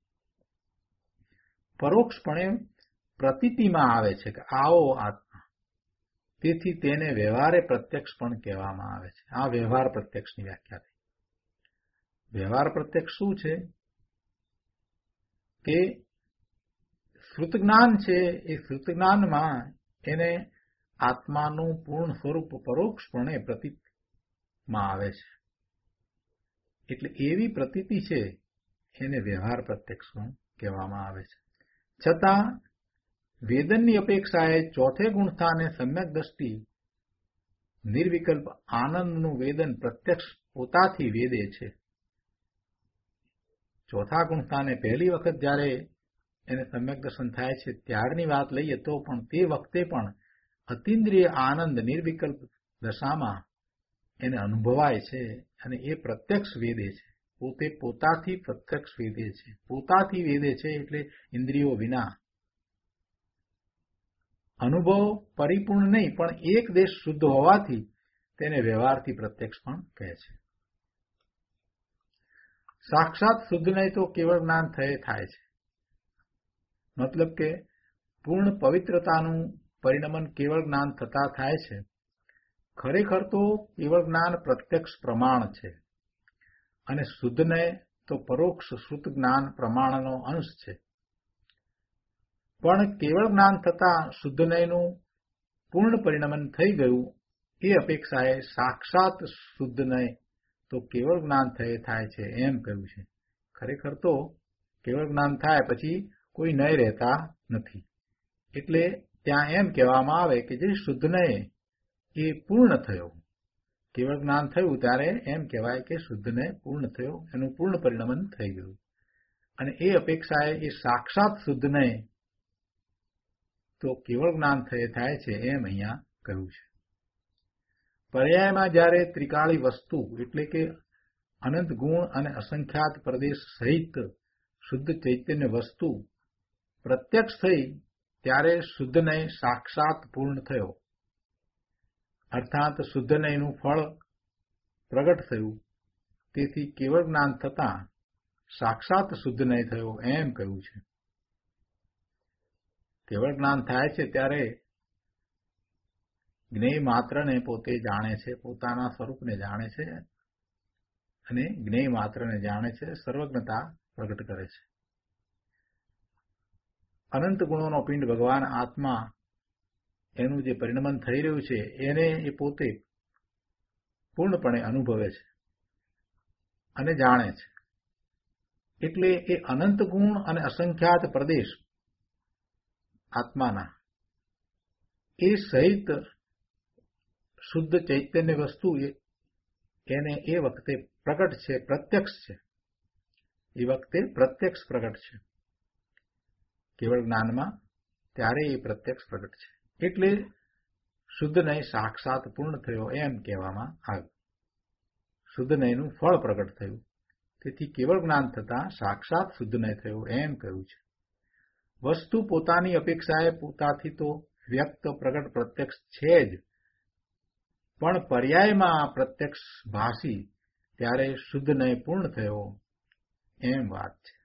પરોક્ષપણે પ્રતીતિમાં આવે છે કે આવો આત્મા. તેથી તેને વ્યવહારે પ્રત્યક્ષ પણ કહેવામાં આવે છે. આ વ્યવહાર પ્રત્યક્ષની વ્યાખ્યા થઈ. વ્યવહાર પ્રત્યક્ષ શું છે કે શ્રુત જ્ઞાન છે એ શ્રુત જ્ઞાનમાં એને આત્માનું પૂર્ણ સ્વરૂપ પરોક્ષપણે પ્રતીતમાં આવે છે. એટલે એવી પ્રતીતિ છે એને વ્યવહાર પ્રત્યક્ષ પણ કહેવામાં આવે છે. છતાં વેદનની અપેક્ષાએ ચોથે ગુણસ્થાને સમ્યક દ્રષ્ટિ નિર્વિકલ્પ આનંદનું વેદન પ્રત્યક્ષ પોતાથી વેદે છે. ચોથા ગુણસ્થાને પહેલી વખત જ્યારે એને સમ્યક દર્શન થાય છે ત્યારની વાત લઈએ તો પણ તે વખતે પણ અતિન્દ્રિય આનંદ નિર્વિકલ્પ દશામાં એને અનુભવાય છે અને એ પ્રત્યક્ષ વેદે છે. પોતે પોતાથી પ્રત્યક્ષ વેદે છે. પોતાથી વેદે છે એટલે ઇન્દ્રિયો વિના. અનુભવ પરિપૂર્ણ નહીં, પણ એક દેશ શુદ્ધ હોવાથી તેને વ્યવહારથી પ્રત્યક્ષ પણ કહે છે. સાક્ષાત શુદ્ધ નહીં તો કેવળ જ્ઞાન થયે થાય છે. મતલબ કે પૂર્ણ પવિત્રતાનું પરિણમન કેવળ જ્ઞાન થતા થાય છે, ખરેખર તો કેવળ જ્ઞાન પ્રત્યક્ષ પ્રમાણ છે અને શુદ્ધને તો પરોક્ષ શ્રુત જ્ઞાન પ્રમાણનો અંશ છે. પણ કેવળ જ્ઞાન થતા શુદ્ધનયનું પૂર્ણ પરિણમન થઈ ગયું એ અપેક્ષાએ સાક્ષાત શુદ્ધનય તો કેવળ જ્ઞાન થયે થાય છે એમ કહ્યું છે. ખરેખર તો કેવળ જ્ઞાન થાય પછી કોઈ નય રહેતા નથી. એટલે ત્યાં એમ કહેવામાં આવે કે જે શુદ્ધનય એ પૂર્ણ થયો, કેવળ જ્ઞાન થયું ત્યારે એમ કહેવાય કે શુદ્ધનય પૂર્ણ થયો, એનું પૂર્ણ પરિણમન થઈ ગયું. અને એ અપેક્ષાએ એ સાક્ષાત શુદ્ધનય તો કેવળ જ્ઞાન થયે થાય છે એમ અહીંયા કહ્યું છે. પર્યાયમાં જ્યારે ત્રિકાળી વસ્તુ એટલે કે અનંત ગુણ અને અસંખ્યાત પ્રદેશ સહિત શુદ્ધ ચૈતન્ય વસ્તુ પ્રત્યક્ષ થઈ ત્યારે શુદ્ધનય સાક્ષાત પૂર્ણ થયો, અર્થાત શુદ્ધનયનું ફળ પ્રગટ થયું. તેથી કેવળ જ્ઞાન થતાં સાક્ષાત શુદ્ધનય થયો એમ કહ્યું છે. કેવળ જ્ઞાન થાય છે ત્યારે જ્ઞેય માત્રને પોતે જાણે છે, પોતાના સ્વરૂપને જાણે છે અને જ્ઞેય માત્રને જાણે છે, સર્વજ્ઞતા પ્રગટ કરે છે. અનંત ગુણોનો પિંડ ભગવાન આત્મા એનું જે પરિણમન થઈ રહ્યું છે એને એ પોતે પૂર્ણપણે અનુભવે છે અને જાણે છે. એટલે એ અનંત ગુણ અને અસંખ્યાત પ્રદેશ આત્માના એ સહિત શુદ્ધ ચૈતન્ય વસ્તુ એને એ વખતે પ્રગટ છે, પ્રત્યક્ષ છે. એ વખતે પ્રત્યક્ષ પ્રગટ છે. કેવળ જ્ઞાનમાં ત્યારે એ પ્રત્યક્ષ પ્રગટ છે. એટલે શુદ્ધનય સાક્ષાત પૂર્ણ થયો એમ કહેવામાં આવ્યું. શુદ્ધનયનું ફળ પ્રગટ થયું. તેથી કેવળ જ્ઞાન થતાં સાક્ષાત શુદ્ધનય થયો એમ કહ્યું છે. વસ્તુ પોતાની અપેક્ષાએ પોતાથી તો વ્યક્ત પ્રગટ પ્રત્યક્ષ છે જ, પણ પર્યાયમાં પ્રત્યક્ષ ભાસી ત્યારે શુદ્ધનય પૂર્ણ થયો એમ વાત છે.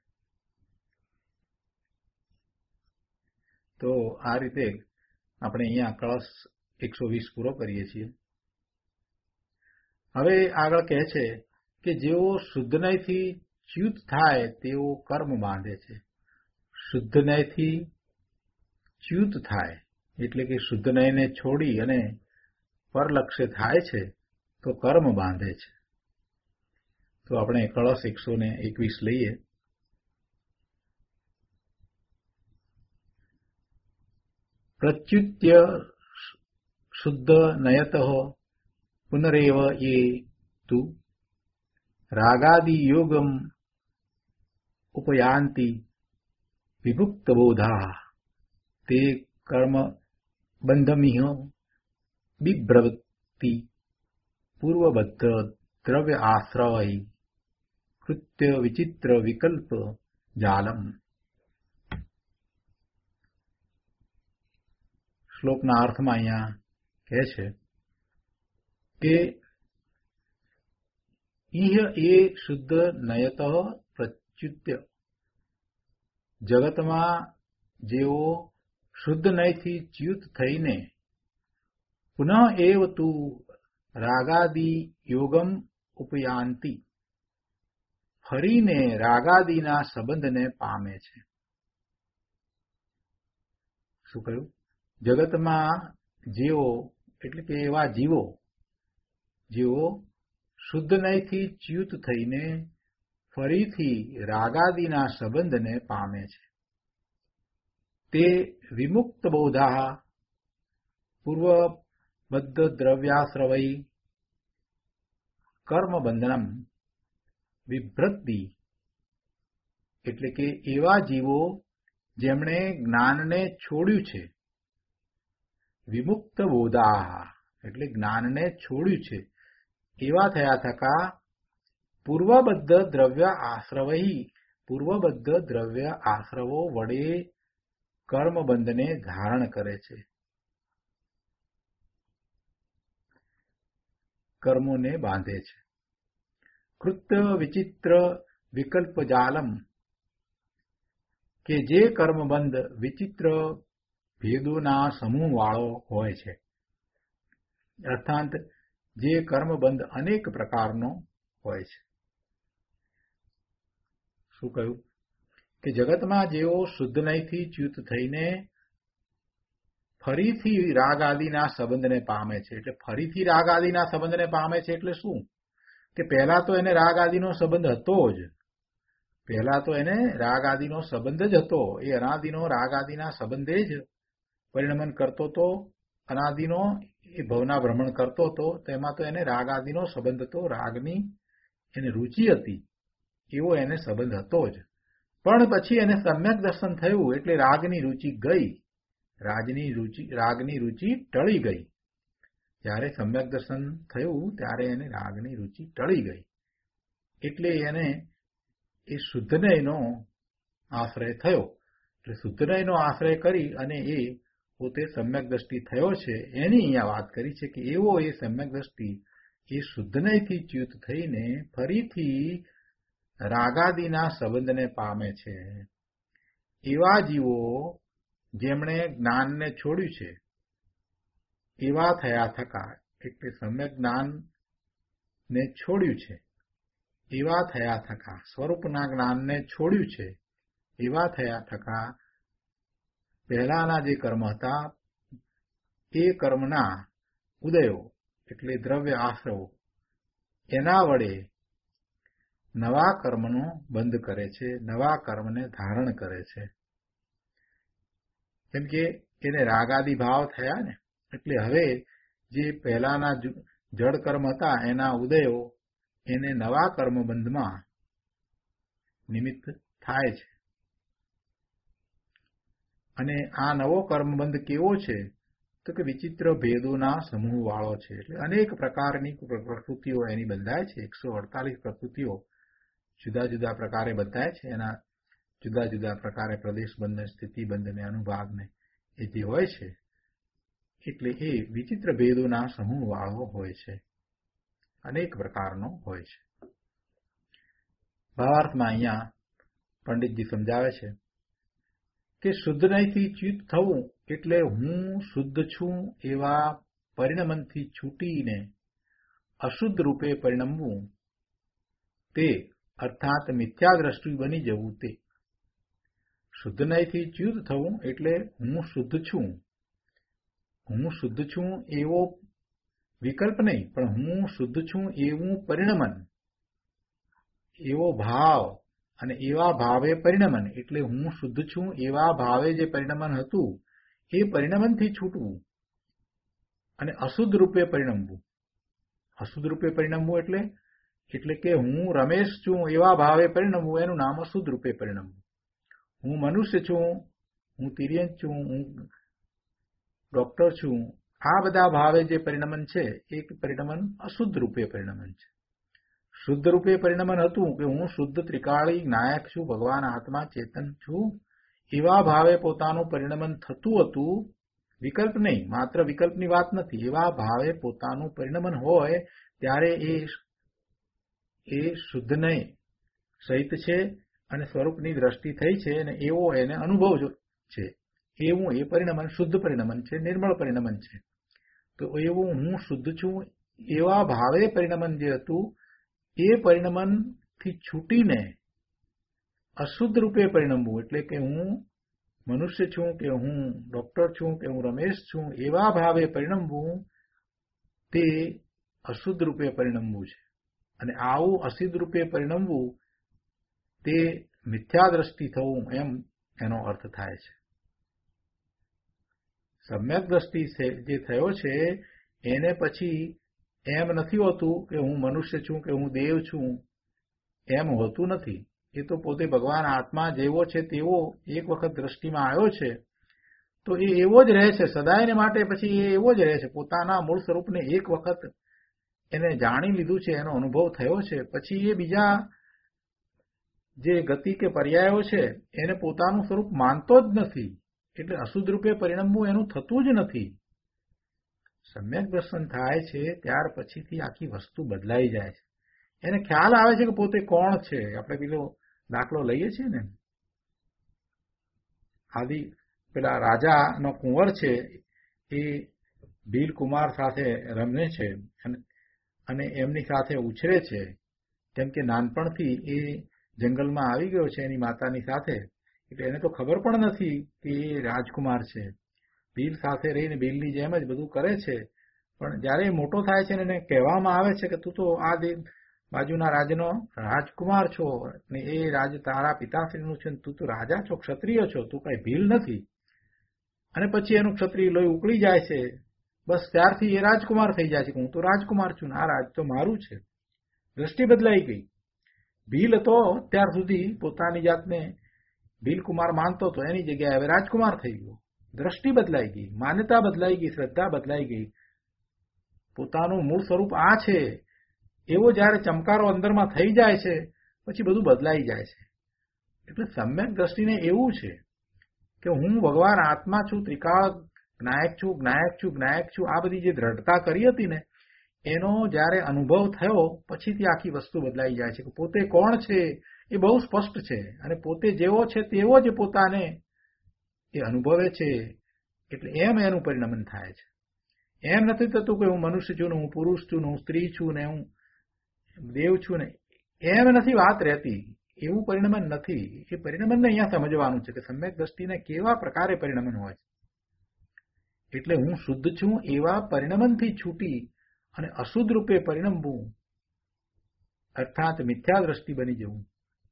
તો આ રીતે આપણે અહીંયા કળશ એકસો વીસ પૂરો કરીએ છીએ. હવે આગળ કહે છે કે જેઓ શુદ્ધનયથી ચ્યુત થાય તેઓ કર્મ બાંધે છે. શુદ્ધનયથી ચ્યુત થાય એટલે કે શુદ્ધનયને છોડી અને પરલક્ષ્ય થાય છે તો કર્મ બાંધે છે. તો આપણે કળશ એકસો ને એકવીસ લઈએ. પ્રચ્યુત્ય શુદ્ધ નયત પુનરેવ ये तु रागादि योगम उपयान्ति विमुक्त बोधा ते कर्म बंधमिह बिभ्रवति पूर्वबद्ध द्रव्य आश्रय कृत्य विचित्र विकल्प जालम. શ્લોકના અર્થમાં અહીંયા કહે છે કે ઇહ એ શુદ્ધ નયત પ્રચ્યુત્ય, જગતમાં જેઓ શુદ્ધ નયથી ચ્યુત થઈને પુનઃ એવ તુ રાગાદિ યોગમ ઉપયાંતિ, ફરીને રાગાદિના સંબંધને પામે છે. શું કહ્યું? જગતમાં જેઓ એટલે કે એવા જીવો જેઓ શુદ્ધ નયથી ચ્યુત થઈને ફરીથી રાગાદિના સંબંધને પામે છે તે વિમુક્ત બોધા પૂર્વબદ્ધ દ્રવ્યાશ્રવૈ કર્મ બંધનમ વિભ્રતિ, એટલે કે એવા જીવો જેમણે જ્ઞાનને છોડ્યું છે. વિમુક્ત બોધા એટલે જ્ઞાનને છોડ્યું છે એવા થયા થકા પૂર્વબદ્ધ દ્રવ્ય આશ્રવૈ, પૂર્વબદ્ધ દ્રવ્ય આશ્રવો વડે કર્મબંધને ધારણ કરે છે, કર્મોને બાંધે છે. કૃત્ય વિચિત્ર વિકલ્પ જાલમ, કે જે કર્મબંધ વિચિત્ર ભેદોના સમૂહ વાળો હોય છે. અર્થાત જે કર્મબંધ અનેક પ્રકારનો હોય છે. શું કહ્યું કે જગતમાં જેઓ શુદ્ધ નહીંથી ચ્યુત થઈને ફરીથી રાગ આદિના સંબંધને પામે છે. એટલે ફરીથી રાગ આદિના સંબંધને પામે છે એટલે શું કે પહેલા તો એને રાગ આદિનો સંબંધ હતો જ. પહેલા તો એને રાગ આદિનો સંબંધ જ હતો. એ અનાદિનો રાગ આદિના સંબંધે જ પરિણમન કરતો હતો. અનાદિનો એ ભવના ભ્રમણ કરતો હતો. તેમાં તો એને રાગ આદિનો સંબંધ હતો. રાગની એને રુચિ હતી એવો એને સંબંધ હતો જ. પણ પછી એને સમ્યક દર્શન થયું એટલે રાગની રુચિ ગઈ. રાજની રુચિ રાગની રુચિ ટળી ગઈ. જ્યારે સમ્યક દર્શન થયું ત્યારે એને રાગની રુચિ ટળી ગઈ. એટલે એને એ શુદ્ધનયનો આશ્રય થયો. એટલે શુદ્ધનયનો આશ્રય કરી અને એ પોતે સમ્યક દ્રષ્ટિ થયો છે. એની અહીંયા વાત કરી છે કે એવો એ સમ્યક દ્રષ્ટિ એ શુદ્ધનયથી ચ્યુત થઈને ફરીથી રાગાદિના સંબંધને પામે છે. એવા જીવો જેમણે જ્ઞાનને છોડ્યું છે એવા થયા થકા, એટલે સમ્યક જ્ઞાનને છોડ્યું છે એવા થયા થકા, સ્વરૂપના જ્ઞાનને છોડ્યું છે એવા થયા થકા પહેલાના જે કર્મ હતા એ કર્મના ઉદયો એટલે દ્રવ્ય આશ્રવો એના વડે નવા કર્મનો બંધ કરે છે, નવા કર્મને ધારણ કરે છે. કેમ કે એને રાગાદી ભાવ થયા ને, એટલે હવે જે પહેલાના જડ કર્મ હતા એના ઉદયો એને નવા કર્મબંધમાં નિમિત્ત થાય છે. અને આ નવો કર્મબંધ કેવો છે તો કે વિચિત્ર ભેદોના સમૂહ વાળો છે. એટલે અનેક પ્રકારની પ્રકૃતિઓ એની બંધાય છે. એકસો અડતાલીસ પ્રકૃતિઓ જુદા જુદા પ્રકારે બંધાય છે. એના જુદા જુદા પ્રકારે પ્રદેશ બંધ, સ્થિતિ બંધ ને અનુભાગને એ જે હોય છે એટલે એ વિચિત્ર ભેદોના સમૂહ વાળો હોય છે. અનેક પ્રકારનો હોય છે. ભાવાર્થમાં અહીંયા પંડિતજી સમજાવે છે કે શુદ્ધ નહીંથી ચ્યુત થવું એટલે હું શુદ્ધ છું એવા પરિણમનથી છૂટીને અશુદ્ધ રૂપે પરિણમવું તે, અર્થાત મિથ્યા દ્રષ્ટિ બની જવું તે. શુદ્ધ નહીંથી ચ્યુત થવું એટલે હું શુદ્ધ છું. હું શુદ્ધ છું એવો વિકલ્પ નહીં, પણ હું શુદ્ધ છું એવું પરિણમન, એવો ભાવ અને એવા ભાવે પરિણમન. એટલે હું શુદ્ધ છું એવા ભાવે જે પરિણમન હતું એ પરિણમનથી છૂટવું અને અશુદ્ધ રૂપે પરિણમવું. અશુદ્ધ રૂપે પરિણમવું એટલે એટલે કે હું રમેશ છું એવા ભાવે પરિણમવું, એનું નામ અશુદ્ધ રૂપે પરિણમવું. હું મનુષ્ય છું, હું તિર્યંત છું, હું ડોક્ટર છું, આ બધા ભાવે જે પરિણમન છે એ પરિણમન અશુદ્ધ રૂપે પરિણમન છે. શુદ્ધ રૂપે પરિણમન હતું કે હું શુદ્ધ ત્રિકાળી નાયક છું, ભગવાન આત્મા ચેતન છું, એવા ભાવે પોતાનું પરિણમન થતું હતું. વિકલ્પ નહીં, માત્ર વિકલ્પની વાત નથી. એવા ભાવે પોતાનું પરિણમન હોય ત્યારે એ એ શુદ્ધ નહીં સહિત છે અને સ્વરૂપની દ્રષ્ટિ થઈ છે અને એવો એને અનુભવ છે. એવું એ પરિણમન શુદ્ધ પરિણમન છે, નિર્મળ પરિણમન છે. તો એવું હું શુદ્ધ છું એવા ભાવે પરિણમન જે હતું એ પરિણમનથી છૂટીને અશુદ્ધ રૂપે પરિણમવું, એટલે કે હું મનુષ્ય છું કે હું ડોક્ટર છું કે હું રમેશ છું એવા ભાવે પરિણમવું તે અશુદ્ધ રૂપે પરિણમવું છે. અને આવું અશુદ્ધ રૂપે પરિણમવું તે મિથ્યા દ્રષ્ટિ થવું એમ એનો અર્થ થાય છે. સમ્યક દ્રષ્ટિ જે થયો છે એને પછી એમ નથી હોતું કે હું મનુષ્ય છું કે હું દેવ છું, એમ હોતું નથી. એ તો પોતે ભગવાન આત્મા જેવો છે તેવો એક વખત દ્રષ્ટિમાં આવ્યો છે તો એ એવો જ રહે છે સદાયને માટે. પછી એ એવો જ રહે છે, પોતાના મૂળ સ્વરૂપને એક વખત એને જાણી લીધું છે, એનો અનુભવ થયો છે. પછી એ બીજા જે ગતિ કે પર્યાયો છે એને પોતાનું સ્વરૂપ માનતો જ નથી. એટલે અશુદ્ધ રૂપે પરિણમવું એનું થતું જ નથી. સમ્યક દર્શન થાય છે ત્યાર પછીથી આખી વસ્તુ બદલાઈ જાય છે. એને ખ્યાલ આવે છે કે પોતે કોણ છે. આપણે પેલો દાખલો લઈએ છીએ ને, આદિ પેલા રાજાનો કુંવર છે એ ભીલ કુમાર સાથે રમે છે અને એમની સાથે ઉછરે છે, કેમ કે નાનપણથી એ જંગલમાં આવી ગયો છે એની માતાની સાથે, એટલે એને તો ખબર પણ નથી કે એ રાજકુમાર છે. ભીલ સાથે રહીને ભીલની જેમ જ બધું કરે છે, પણ જયારે એ મોટો થાય છે ને એને કહેવામાં આવે છે કે તું તો આ બાજુના રાજનો રાજકુમાર છો ને એ રાજ તારા પિતાશ્રીનું છે, તું તો રાજા છો, ક્ષત્રિય છો, તું કઈ ભીલ નથી. અને પછી એનું ક્ષત્રિય લોહી ઉકળી જાય છે. બસ ત્યારથી એ રાજકુમાર થઈ જાય છે કે હું તો રાજકુમાર છું ને આ રાજ તો મારું છે. દ્રષ્ટિ બદલાઈ ગઈ. ભીલ હતો ત્યાર સુધી પોતાની જાતને ભીલ કુમાર માનતો હતો, એની જગ્યાએ હવે રાજકુમાર થઈ ગયો. દ્રષ્ટિ બદલાઈ ગઈ, માન્યતા બદલાઈ ગઈ, શ્રદ્ધા બદલાઈ ગઈ. પોતાનું મૂળ સ્વરૂપ આ છે એવો જયારે ચમકારો અંદરમાં થઈ જાય છે પછી બધું બદલાઈ જાય છે. એટલે સમ્યક દ્રષ્ટિને એવું છે કે હું ભગવાન આત્મા છું, ત્રિકાળ જ્ઞાયક છું, જ્ઞાયક છું, જ્ઞાયક છું, આ બધી જે દ્રઢતા કરી હતી ને એનો જયારે અનુભવ થયો પછીથી આખી વસ્તુ બદલાઈ જાય છે કે પોતે કોણ છે એ બહુ સ્પષ્ટ છે અને પોતે જેવો છે તેવો જ પોતાને એ અનુભવે છે. એટલે એમ એનું પરિણમન થાય છે. એમ નથી થતું કે હું મનુષ્ય છું ને હું પુરુષ છું ને હું સ્ત્રી છું ને હું દેવ છું ને, એમ નથી વાત રહેતી. એવું પરિણમન નથી. એ પરિણમનને અહીંયા સમજવાનું છે કે સમ્યક દ્રષ્ટિને કેવા પ્રકારે પરિણમન હોય છે. એટલે હું શુદ્ધ છું એવા પરિણમનથી છૂટી અને અશુદ્ધ રૂપે પરિણમવું, અર્થાત મિથ્યા દ્રષ્ટિ બની જવું.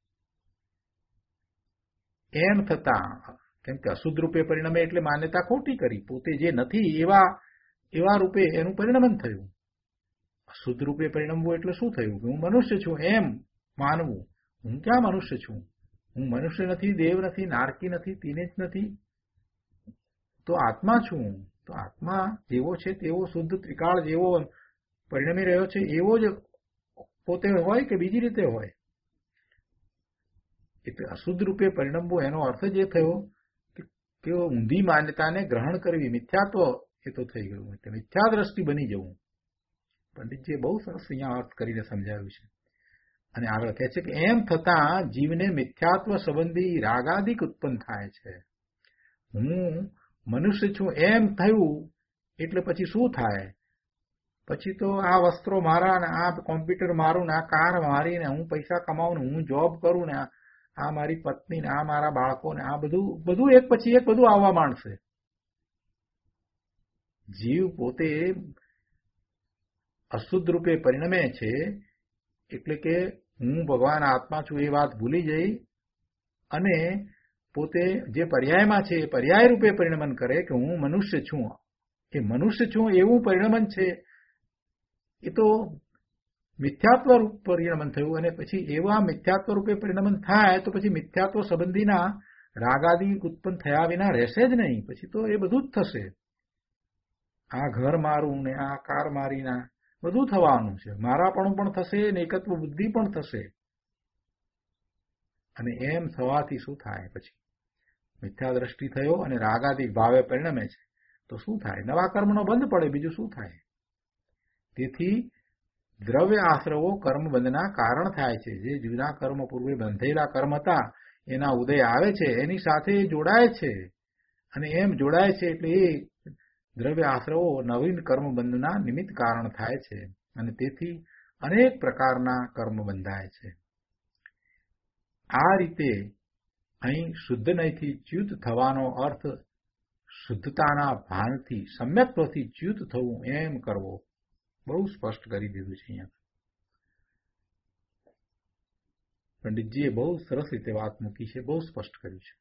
એમ થતા, કેમ કે અશુદ્ધ રૂપે પરિણમે એટલે માન્યતા ખોટી કરી, પોતે જે નથી એવા એવા રૂપે એનું પરિણમન થયું. અશુદ્ધ રૂપે પરિણમવું એટલે શું થયું કે હું મનુષ્ય છું એમ માનવું. હું ક્યાં મનુષ્ય છું? હું મનુષ્ય નથી, દેવ નથી, નારકી નથી, તીનેજ નથી, તો આત્મા છું. તો આત્મા જેવો છે તેવો શુદ્ધ ત્રિકાળ જેવો પરિણમી રહ્યો છે એવો જ પોતે હોય કે બીજી રીતે હોય. એટલે અશુદ્ધ રૂપે પરિણમવું એનો અર્થ જ એ થયો કે ઊંધી માન્યતાને ગ્રહણ કરવી, મિથ્યાત્વ એ તો થઈ ગયું, એટલે મિથ્યા દ્રષ્ટિ બની જવું. પંડિતજીએ બહુ સરસ અહીંયા અર્થ કરીને સમજાવ્યું છે. અને આગળ કહે છે કે એમ થતા જીવને મિથ્યાત્વ સંબંધી રાગાદિક ઉત્પન્ન થાય છે. હું મનુષ્ય છું એમ થયું એટલે પછી શું થાય? પછી તો આ વસ્ત્રો મારા ને આ કોમ્પ્યુટર મારું ને આ કાર મારી ને હું પૈસા કમાવું ને હું જોબ કરું ને આ મારી પત્ની ને આ મારા બાળકો ને આ બધું બધું એક પછી એક બધું આવવા માંડશે. જીવ પોતે અશુદ્ધ રૂપે પરિણમે છે એટલે કે હું ભગવાન આત્મા છું એ વાત ભૂલી જઈ અને પોતે જે પર્યાયમાં છે એ પર્યાય રૂપે પરિણમન કરે કે હું મનુષ્ય છું. એ મનુષ્ય છું એવું પરિણમન છે એ તો મિથ્યાત્વ રૂપ પરિણમન થયું. અને પછી એવા મિથ્યાત્વ રૂપે પરિણમન થાય તો પછી મિથ્યાત્વ સંબંધીના રાગાદી ઉત્પન્ન થયા વિના રહેશે જ નહીં. પછી તો એ બધું જ થશે. આ ઘર મારું ને આ કાર મારીના બધું થવાનું છે. મારાપણું પણ થશે ને એકત્વ બુદ્ધિ પણ થશે. અને એમ થવાથી શું થાય? પછી મિથ્યા દ્રષ્ટિ થયો અને રાગાદિક ભાવે પરિણમે છે તો શું થાય? નવા કર્મનો બંધ પડે, બીજું શું થાય? તેથી દ્રવ્ય આશ્રવો કર્મબંધના કારણ થાય છે. જે જૂના કર્મ પૂર્વે બંધેલા કર્મ હતા એના ઉદય આવે છે, એની સાથે જોડાય છે. અને એમ જોડાય છે એટલે એ દ્રવ્ય આશ્રવો નવીન કર્મબંધના નિમિત્ત કારણ થાય છે. અને તેથી અનેક પ્રકારના કર્મ બંધાય છે. આ રીતે અહીં શુદ્ધ નહીંથી ચ્યુત થવાનો અર્થ શુદ્ધતાના ભાનથી સમ્યક્ત્વથી ચ્યુત થવું એમ કરવો બહુ સ્પષ્ટ કરી દીધું છે. અહીંયા પંડિતજીએ બહુ સરસ રીતે વાત મૂકી છે, બહુ સ્પષ્ટ કર્યું છે.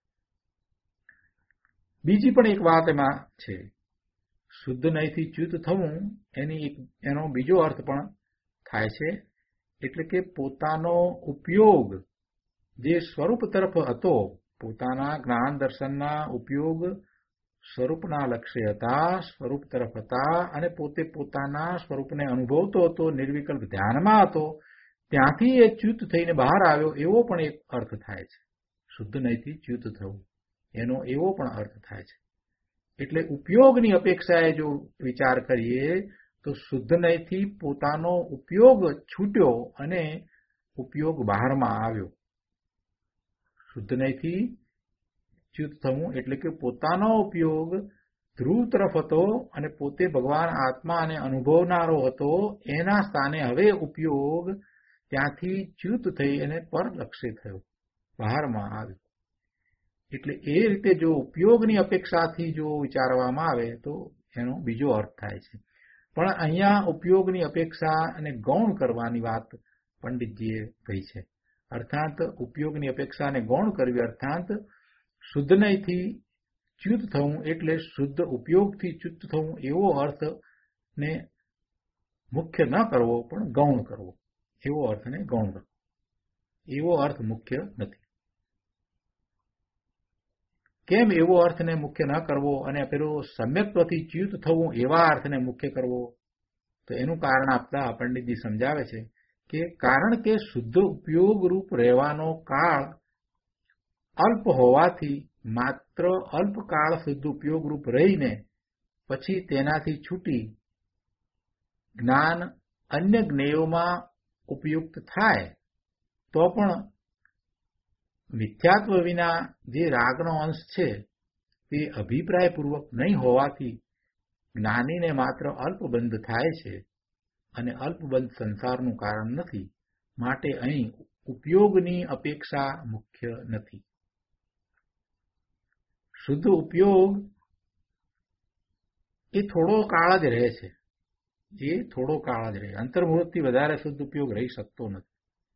બીજી પણ એક વાત એમાં છે. શુદ્ધ નહીંથી ચ્યુત થવું એની એક એનો બીજો અર્થ પણ થાય છે. એટલે કે પોતાનો ઉપયોગ જે સ્વરૂપ તરફ હતો, પોતાના જ્ઞાન દર્શનના ઉપયોગ સ્વરૂપના લક્ષ્ય હતા, સ્વરૂપ તરફ હતા અને પોતે પોતાના સ્વરૂપને અનુભવતો હતો, નિર્વિકલ્પ ધ્યાનમાં હતો, ત્યાંથી એ ચ્યુત થઈને બહાર આવ્યો એવો પણ એક અર્થ થાય છે. શુદ્ધ નહીંથી ચ્યુત થવું એનો એવો પણ અર્થ થાય છે. એટલે ઉપયોગની અપેક્ષાએ જો વિચાર કરીએ તો શુદ્ધ નહીંથી પોતાનો ઉપયોગ છૂટ્યો અને ઉપયોગ બહારમાં આવ્યો. શુદ્ધ નહીંથી ચ્યુત થવું એટલે કે પોતાનો ઉપયોગ ધ્રુવ તરફ હતો અને પોતે ભગવાન આત્મા અને અનુભવનારો હતો, એના સ્થાને હવે ઉપયોગ ત્યાંથી ચ્યુત થઈ અને પરલક્ષી થયો, બહારમાં આવ્યો. એટલે એ રીતે જો ઉપયોગની અપેક્ષાથી જો વિચારવામાં આવે તો એનો બીજો અર્થ થાય છે. પણ અહીંયા ઉપયોગની અપેક્ષા અને ગૌણ કરવાની વાત પંડિતજીએ કહી છે. અર્થાત ઉપયોગની અપેક્ષા અને ગૌણ કરવી અર્થાત શુદ્ધ નહીંથી ચ્યુત થવું એટલે શુદ્ધ ઉપયોગથી ચ્યુત થવું એવો અર્થને મુખ્ય ન કરવો પણ ગૌણ કરવો, એવો અર્થને ગૌણ કરવો, એવો અર્થ મુખ્ય નથી. કેમ એવો અર્થને મુખ્ય ન કરવો અને પેલો સમ્યક્ત્વથી ચ્યુત થવું એવા અર્થને મુખ્ય કરવો? તો એનું કારણ આપતા પંડિતજી સમજાવે છે કે કારણ કે શુદ્ધ ઉપયોગરૂપ રહેવાનો કાળ અલ્પ હોવાથી માત્ર અલ્પકાળ શુદ્ધ ઉપયોગરૂપ રહીને પછી તેનાથી છૂટી જ્ઞાન અન્ય જ્ઞેયોમાં ઉપયુક્ત થાય તો પણ મિથ્યાત્વ વિના જે રાગનો અંશ છે તે અભિપ્રાયપૂર્વક નહીં હોવાથી જ્ઞાનીને માત્ર અલ્પબંધ થાય છે અને અલ્પબંધ સંસારનું કારણ નથી. માટે અહીં ઉપયોગની અપેક્ષા મુખ્ય નથી. શુદ્ધ ઉપયોગ એ થોડો કાળ જ રહે છે, એ થોડો કાળ જ રહે, અંતર્મુહૂર્તથી વધારે શુદ્ધ ઉપયોગ રહી શકતો નથી.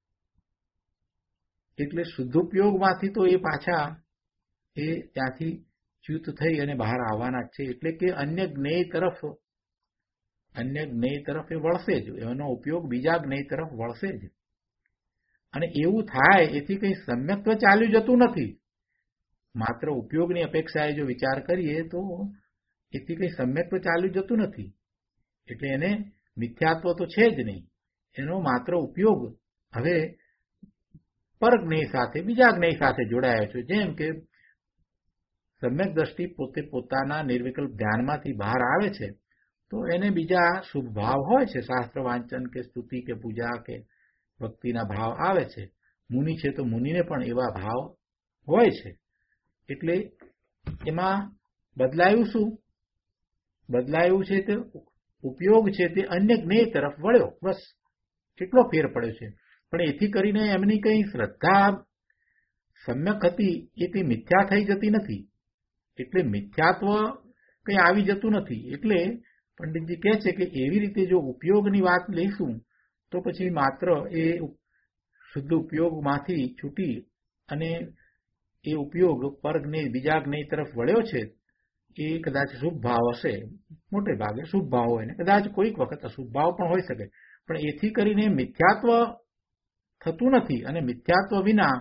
એટલે શુદ્ધ ઉપયોગમાંથી તો એ પાછા એ ત્યાંથી ચ્યુત થઈ અને બહાર આવવાના જ છે. એટલે કે અન્ય જ્ઞેય તરફ અન્ય જ્ઞેય તરફ એ વળશે જ, એનો ઉપયોગ બીજા જ્ઞેય તરફ વળશે જ. અને એવું થાય એથી કંઈ સમ્યક્ત્વ ચાલ્યું જતું નથી. માત્ર ઉપયોગની અપેક્ષાએ જો વિચાર કરીએ તો એથી કંઈ સમ્યક્ત્વ ચાલ્યું જતું નથી. એટલે એને મિથ્યાત્વ તો છે જ નહીં, એનો માત્ર ઉપયોગ હવે પર જ્ઞેય સાથે બીજા જ્ઞેય સાથે જોડાયો છે. જેમ કે સમ્યક દ્રષ્ટિ પોતે પોતાના નિર્વિકલ્પ ધ્યાનમાંથી બહાર આવે છે તો એને બીજા શુભ ભાવ હોય છે, શાસ્ત્ર વાંચન કે સ્તુતિ કે પૂજા કે ભક્તિના ભાવ આવે છે. મુનિ છે તો મુનિને પણ એવા ભાવ હોય છે. એટલે એમાં બદલાયું શું? બદલાયું છે તે ઉપયોગ છે તે અન્ય જ્ઞેય તરફ વળ્યો, બસ કેટલો ફેર પડ્યો છે. પણ એથી કરીને એમની કંઈ શ્રદ્ધા સમ્યક હતી એ કંઈ મિથ્યા થઈ જતી નથી. એટલે મિથ્યાત્વ કંઈ આવી જતું નથી. એટલે પંડિતજી કહે છે કે એવી રીતે જો ઉપયોગની વાત લઈશું તો પછી માત્ર એ શુદ્ધ ઉપયોગમાંથી છૂટી અને એ ઉપયોગ પર જ્ઞેય બીજા જ્ઞેય તરફ વળ્યો છે એ કદાચ શુભ ભાવ હશે, મોટે ભાગે શુભ ભાવ હોય ને કદાચ કોઈક વખત અશુભ ભાવ પણ હોઈ શકે. પણ એથી કરીને મિથ્યાત્વ થતું નથી. અને મિથ્યાત્વ વિના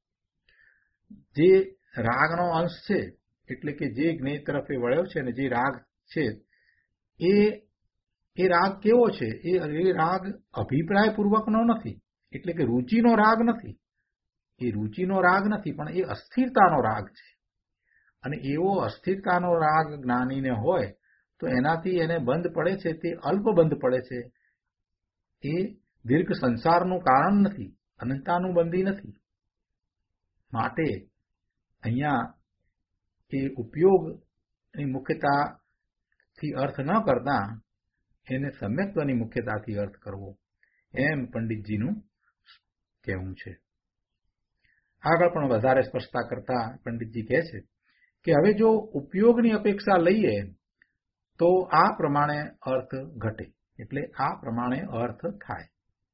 જે રાગનો અંશ છે એટલે કે જે જ્ઞેય તરફ એ વળ્યો છે અને જે રાગ છે એ એ રાગ કેવો છે? એ રાગ અભિપ્રાયપૂર્વકનો નથી, એટલે કે રુચિનો રાગ નથી. એ રુચિનો રાગ નથી પણ એ અસ્થિરતાનો રાગ છે. અને એવો અસ્થિરતાનો રાગ જ્ઞાનીને હોય તો એનાથી એને બંધ પડે છે તે અલ્પ બંધ પડે છે. એ દીર્ઘ સંસારનું કારણ નથી, અનંતાનું બંધી નથી. માટે અહીંયા એ ઉપયોગની મુખ્યતાથી અર્થ ન કરતા એને સમ્યક્ત્વની મુખ્યતાથી અર્થ કરવો, એમ પંડિતજીનું કહેવું છે. આગળ પણ વધારે સ્પષ્ટતા કરતા પંડિતજી કહે છે કે હવે જો ઉપયોગની અપેક્ષા લઈએ તો આ પ્રમાણે અર્થ ઘટે, એટલે આ પ્રમાણે અર્થ થાય.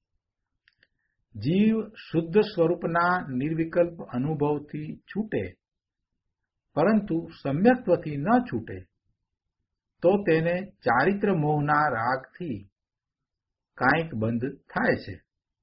જીવ શુદ્ધ સ્વરૂપના નિર્વિકલ્પ અનુભવથી છૂટે પરંતુ સમ્યક્ત્વથી ન છૂટે તો તેને ચારિત્ર મોહના રાગથી કાંઈક બંધ થાય છે.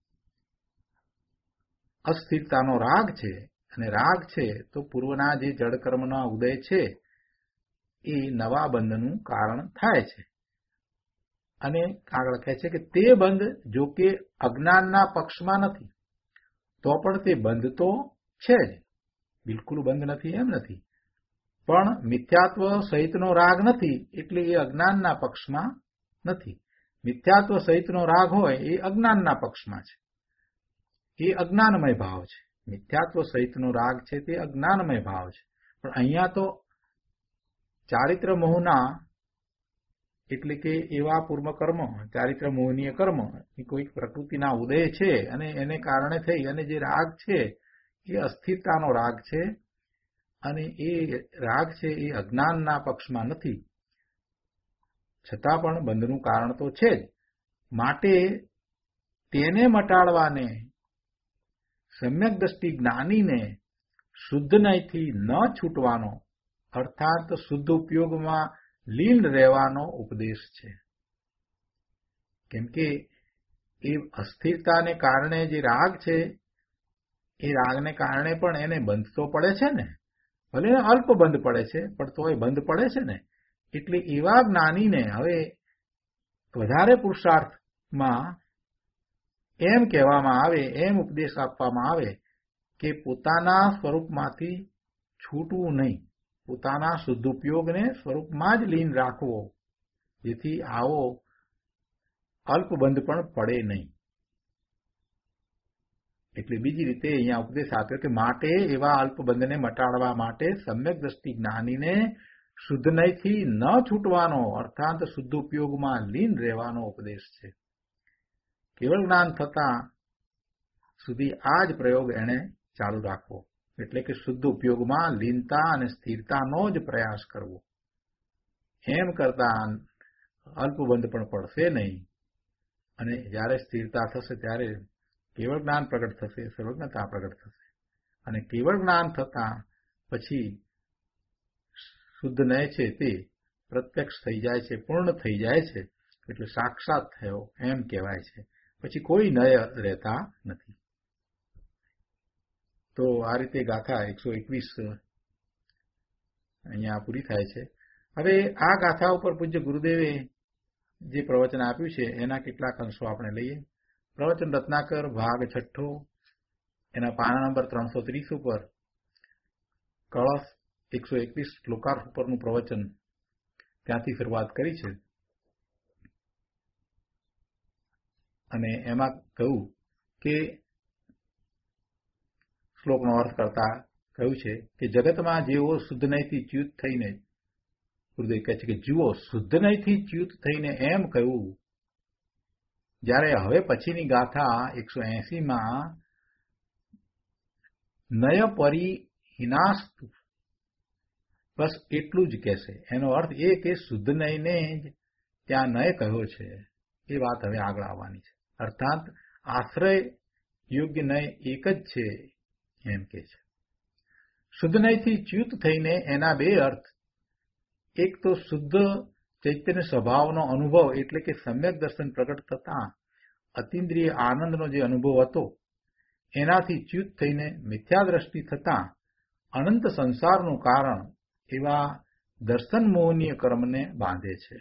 અસ્થિરતાનો રાગ છે અને રાગ છે તો પૂર્વના જે જડકર્મના ઉદય છે એ નવા બંધનું કારણ થાય છે. અને આગળ કહે છે કે તે બંધ જો કે અજ્ઞાનના પક્ષમાં નથી તો પણ તે બંધ તો છે જ, બિલકુલ બંધ નથી એમ નથી, પણ મિથ્યાત્વ સહિતનો રાગ નથી એટલે એ અજ્ઞાનના પક્ષમાં નથી. મિથ્યાત્વ સહિતનો રાગ હોય એ અજ્ઞાનના પક્ષમાં છે, એ અજ્ઞાનમય ભાવ છે. મિથ્યાત્વ સહિતનો રાગ છે તે અજ્ઞાનમય ભાવ છે. પણ અહીંયા તો ચારિત્ર મોહના એટલે કે એવા પૂર્વ કર્મ, ચારિત્ર મોહનીય કર્મ, કોઈક પ્રકૃતિના ઉદય છે અને એને કારણે થઈ અને જે રાગ છે એ અસ્થિરતાનો રાગ છે અને એ રાગ છે એ અજ્ઞાનના પક્ષમાં નથી, છતાં પણ બંધનું કારણ તો છે જ. માટે તેને મટાડવાને સમ્યક દ્રષ્ટિ જ્ઞાનીને શુદ્ધ નયથી ન છૂટવાનો અર્થાત શુદ્ધ ઉપયોગમાં લીન રહેવાનો ઉપદેશ છે. કેમ કે એ અસ્થિરતાને કારણે જે રાગ છે એ રાગને કારણે પણ એને બંધ તો પડે છે ને, ભલે અલ્પ બંધ પડે છે પણ તો એ બંધ પડે છે ને. એટલે એવા જ્ઞાનીને હવે વધારે પુરુષાર્થમાં એમ કહેવામાં આવે, એમ ઉપદેશ આપવામાં આવે કે પોતાના સ્વરૂપમાંથી છૂટવું નહીં, પોતાના શુદ્ધ ઉપયોગને સ્વરૂપમાં જ લીન રાખવો, જેથી આવો અલ્પબંધ પણ પડે નહીં. એટલે બીજી રીતે અહીંયા ઉપદેશ આપ્યો કે માટે એવા અલ્પબંધને મટાડવા માટે સમ્યક દ્રષ્ટિ જ્ઞાનીને શુદ્ધ નયથી ન છૂટવાનો અર્થાત શુદ્ધ ઉપયોગમાં લીન રહેવાનો ઉપદેશ છે. કેવળ જ્ઞાન થતા સુધી આ જ પ્રયોગ એણે ચાલુ રાખવો, એટલે કે શુદ્ધ ઉપયોગમાં લીનતા અને સ્થિરતાનો જ પ્રયાસ કરવો. એમ કરતા અલ્પબંધ પણ પડશે નહીં અને જ્યારે સ્થિરતા થશે ત્યારે કેવળ જ્ઞાન પ્રગટ થશે, સર્વજ્ઞતા પ્રગટ થશે. અને કેવળ જ્ઞાન થતા પછી શુદ્ધ નય છે તે પ્રત્યક્ષ થઈ જાય છે, પૂર્ણ થઈ જાય છે, એટલે સાક્ષાત થયો એમ કહેવાય છે. પછી કોઈ નય રહેતા નથી. તો આ રીતે ગાથા એકસો એકવીસ અહીંયા પૂરી થાય છે. હવે આ ગાથા ઉપર પૂજ્ય ગુરુદેવે જે પ્રવચન આપ્યું છે એના કેટલાક અંશો આપણે લઈએ. પ્રવચન રત્નાકર ભાગ છઠ્ઠો, એના પાના નંબર ત્રણસો ત્રીસ ઉપર કળશ એકસો એકવીસ શ્લોકાર્થ ઉપરનું પ્રવચન ત્યાંથી શરૂઆત કરી છે. અને એમાં કહ્યું કે શ્લોકનો અર્થ કરતા કહ્યું છે કે જગતમાં જેઓ શુદ્ધ નયથી ચ્યુત થઈને, ગુરુદેવ કહે છે કે જુઓ શુદ્ધ નયથી ચ્યુત થઈને એમ કહ્યું. જ્યારે હવે પછીની ગાથા એકસો એસી માં નય પરિહિનાસ્તુ બસ એટલું જ કહેશે. એનો અર્થ એ કે શુદ્ધ નયને જ ત્યાં નય કહ્યો છે, એ વાત હવે આગળ આવવાની છે. અર્થાત આશ્રય યોગ્ય નય એક જ છે એમ કે છે. શુદ્ધ નયથી ચ્યુત થઈને એના બે અર્થ, એક તો શુદ્ધ ચૈતન્ય સ્વભાવનો અનુભવ એટલે કે સમ્યક દર્શન પ્રગટ થતા અતિન્દ્રિય આનંદનો જે અનુભવ હતો એનાથી ચ્યુત થઈને મિથ્યા દ્રષ્ટિ થતા અનંત સંસારનું કારણ એવા દર્શન મોહનીય કર્મને બાંધે છે.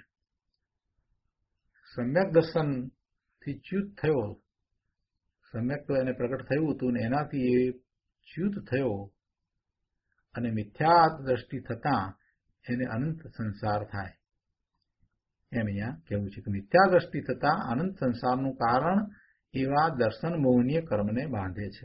સમ્યક દર્શનથી ચ્યુત થયો, સમ્યક તો એને પ્રગટ થયું હતું ને એનાથી એ ચ્યુત થયો અને મિથ્યા દ્રષ્ટિ થતા એને અનંત સંસાર થાય એમ અહીંયા કહેવું છે કે મિથ્યા દ્રષ્ટિ થતા અનંત સંસારનું કારણ એવા દર્શન મોહનીય કર્મને બાંધે છે.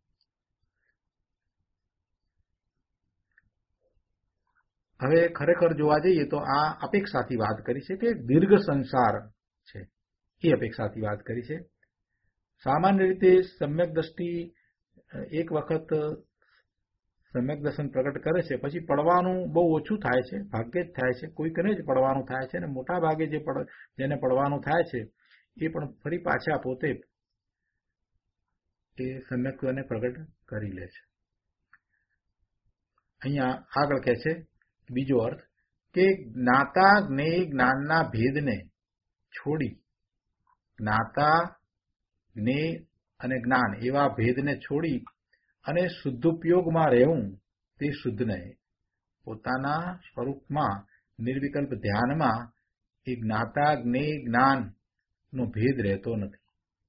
હવે ખરેખર જોવા જઈએ તો આ અપેક્ષાથી વાત કરી છે કે દીર્ઘ સંસાર છે, એ અપેક્ષાથી વાત કરી છે. સામાન્ય રીતે સમ્યક દ્રષ્ટિ એક વખત સમ્યક દર્શન પ્રગટ કરે છે પછી પડવાનું બહુ ઓછું થાય છે, ભાગ્યે જ થાય છે, કોઈકને જ પડવાનું થાય છે અને મોટા ભાગે જે જેને પડવાનું થાય છે એ પણ ફરી પાછા પોતે એ સમ્યકત્વને પ્રગટ કરી લે છે. અહીંયા આગળ કહે છે બીજો અર્થ કે જ્ઞાતા જ્ઞેય જ્ઞાનના ભેદને છોડી, જ્ઞાતા જ્ઞેય અને જ્ઞાન એવા ભેદને છોડી અને શુદ્ધ ઉપયોગમાં રહેવું તે શુદ્ધ નય, પોતાના સ્વરૂપમાં નિર્વિકલ્પ ધ્યાનમાં એ જ્ઞાતા જ્ઞેય જ્ઞાનનો ભેદ રહેતો નથી.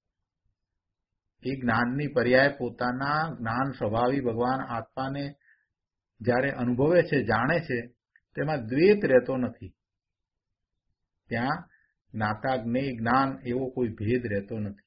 એ જ્ઞાનની પર્યાય પોતાના જ્ઞાન સ્વભાવી ભગવાન આત્માને જ્યારે અનુભવે છે, જાણે છે, તેમાં દ્વૈત રહેતો નથી. ત્યાં જ્ઞાતા જ્ઞેય જ્ઞાન એવો કોઈ ભેદ રહેતો નથી.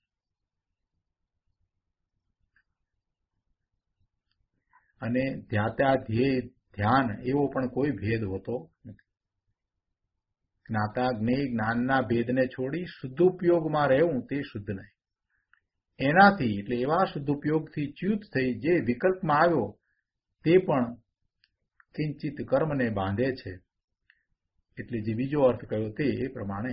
અને ધ્યાતા ધ્યેય ધ્યાન એવો પણ કોઈ ભેદ હોતો નથી. જ્ઞાતા જ્ઞેય જ્ઞાનના ભેદને છોડી શુદ્ધ ઉપયોગમાં રહેવું તે શુદ્ધ નહીં. એનાથી એટલે એવા શુદ્ધ ઉપયોગથી ચ્યુત થઈ જે વિકલ્પમાં આવ્યો તે પણ કિંચિત કર્મને બાંધે છે. એટલે જે બીજો અર્થ કહ્યો તે એ પ્રમાણે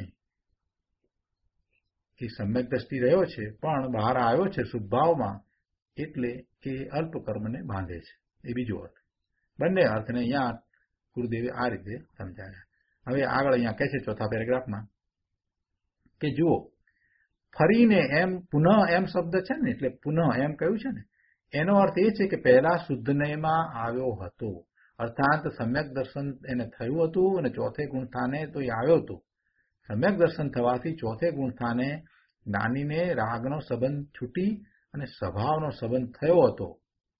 કે સમ્યક દ્રષ્ટિ રહ્યો છે પણ બહાર આવ્યો છે શુભભાવમાં એટલે એ અલ્પ કર્મને બાંધે છે. એ બીજો અર્થ. બંને અર્થને અહીંયા ગુરુદેવે આ રીતે સમજાવ્યા. હવે આગળ અહીંયા કહે છે ચોથા પેરેગ્રાફમાં કે જુઓ ફરીને એમ પુનઃ એમ શબ્દ છે ને એટલે પુનઃ એમ કહ્યું છે ને એનો અર્થ એ છે કે પહેલા શુદ્ધનયમાં આવ્યો હતો અર્થાત સમ્યક દર્શન એને થયું હતું અને ચોથે ગુણસ્થાને તો એ આવ્યો હતો. સમ્યક દર્શન થવાથી ચોથે ગુણસ્થાને જ્ઞાનીને રાગનો સંબંધ છૂટી અને સ્વભાવનો સંબંધ થયો હતો.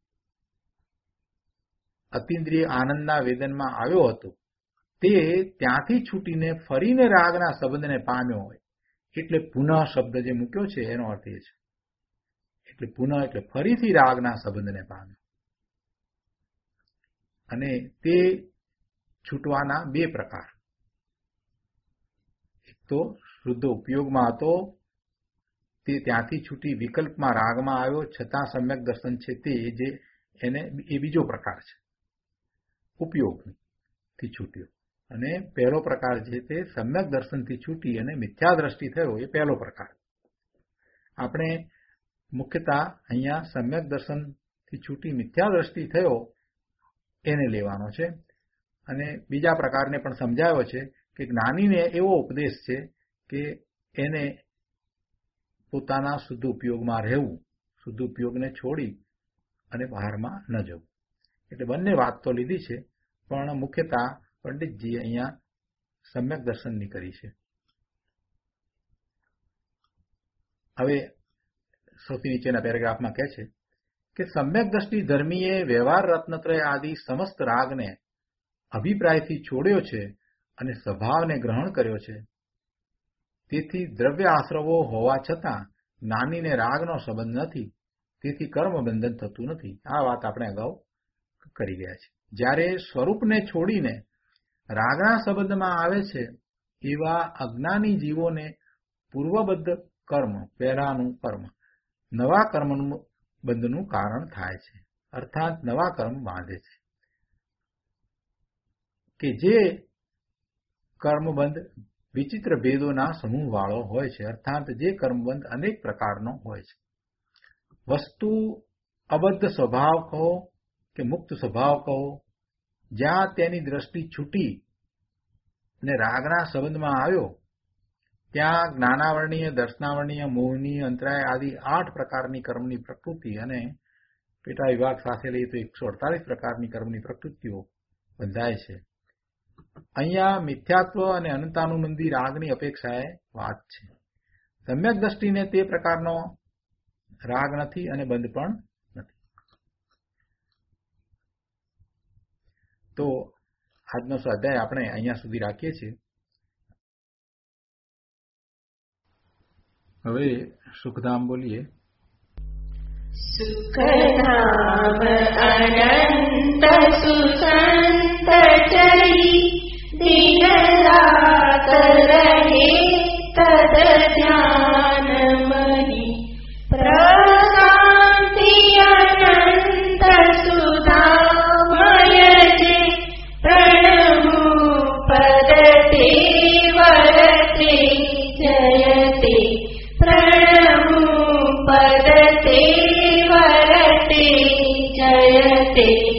અતિન્દ્રિય આનંદના વેદનમાં આવ્યો હતો તે ત્યાંથી છૂટીને ફરીને રાગના સંબંધને પામ્યો હોય એટલે પુનઃ શબ્દ જે મૂક્યો છે એનો અર્થ એ છે. એટલે પુનઃ એટલે ફરીથી રાગના સંબંધને પામ્યો. અને તે છૂટવાના બે પ્રકાર. એક તો શુદ્ધ ઉપયોગમાં હતો તે ત્યાંથી છૂટી વિકલ્પમાં રાગમાં આવ્યો છતાં સમ્યક દર્શન છે તે જે એને એ બીજો પ્રકાર છે ઉપયોગથી છૂટ્યો. અને પહેલો પ્રકાર છે તે સમ્યક દર્શનથી છૂટી અને મિથ્યા દ્રષ્ટિ થયો એ પહેલો પ્રકાર. આપણે મુખ્યતઃ અહીંયા સમ્યક દર્શનથી છૂટી મિથ્યા દ્રષ્ટિ થયો એને લેવાનો છે. અને બીજા પ્રકારને પણ સમજાવ્યો છે કે જ્ઞાનીને એવો ઉપદેશ છે કે એને પોતાના શુદ્ધ ઉપયોગમાં રહેવું, શુદ્ધ ઉપયોગને છોડી અને બહારમાં ન જવું. એટલે બંને વાત તો લીધી છે પણ મુખ્યતઃ પંડિતજીએ અહીંયા સમ્યક દર્શનની કરી છે. હવે સૌથી નીચેના પેરેગ્રાફમાં કહે છે કે સમ્યક દ્રષ્ટિ ધર્મીએ વ્યવહાર રત્નત્રય આદિ સમસ્ત રાગને અભિપ્રાયથી છોડ્યો છે અને સ્વભાવને ગ્રહણ કર્યો છે. તેથી દ્રવ્ય આશ્રવો હોવા છતાં જ્ઞાનીને રાગનો સંબંધ નથી, તેથી કર્મ બંધન થતું નથી. આ વાત આપણે અગાઉ કરી ગયા છે. જ્યારે સ્વરૂપને છોડીને રાગના સંબંધમાં આવે છે એવા અજ્ઞાની જીવોને પૂર્વબદ્ધ કર્મ પહેલાનું કર્મ નવા કર્મનું બંધનું કારણ થાય છે. અર્થાત નવા કર્મ બાંધે છે કે જે કર્મબંધ વિચિત્ર ભેદોના સમૂહ વાળો હોય છે. અર્થાત જે કર્મબંધ અનેક પ્રકારનો હોય છે. વસ્તુ અબદ્ધ સ્વભાવ કહો કે મુક્ત સ્વભાવ કહો, જ્યાં તેની દ્રષ્ટિ છૂટી અને રાગના સંબંધમાં આવ્યો ત્યાં જ્ઞાનાવર્ણીય, દર્શનાવર્ણીય, મોહનીય, અંતરાય આદિ આઠ પ્રકારની કર્મની પ્રકૃતિ અને પેટા વિભાગ સાથે લઈએ તો એકસો અડતાલીસ પ્રકારની કર્મની પ્રકૃતિઓ બંધાય છે. અહીંયા મિથ્યાત્વ અને અનંતાનુબંધી રાગની અપેક્ષાએ વાત છે. સમ્યક દ્રષ્ટિને તે પ્રકારનો રાગ નથી અને બંધ પણ નથી. તો આજનો સ્વાધ્યાય આપણે અહીંયા સુધી રાખીએ છીએ. હવે સુખધામ બોલીએ. સુખધામ અનંત સુસંત ચરી દિન રાત રહે તદ ધ્યાન મહી પ્રશાંતિ અનંત સુધામય જે પ્રણમુ પદતે વરતે જયતે પ્રણમુ પદતે વરતે જયતે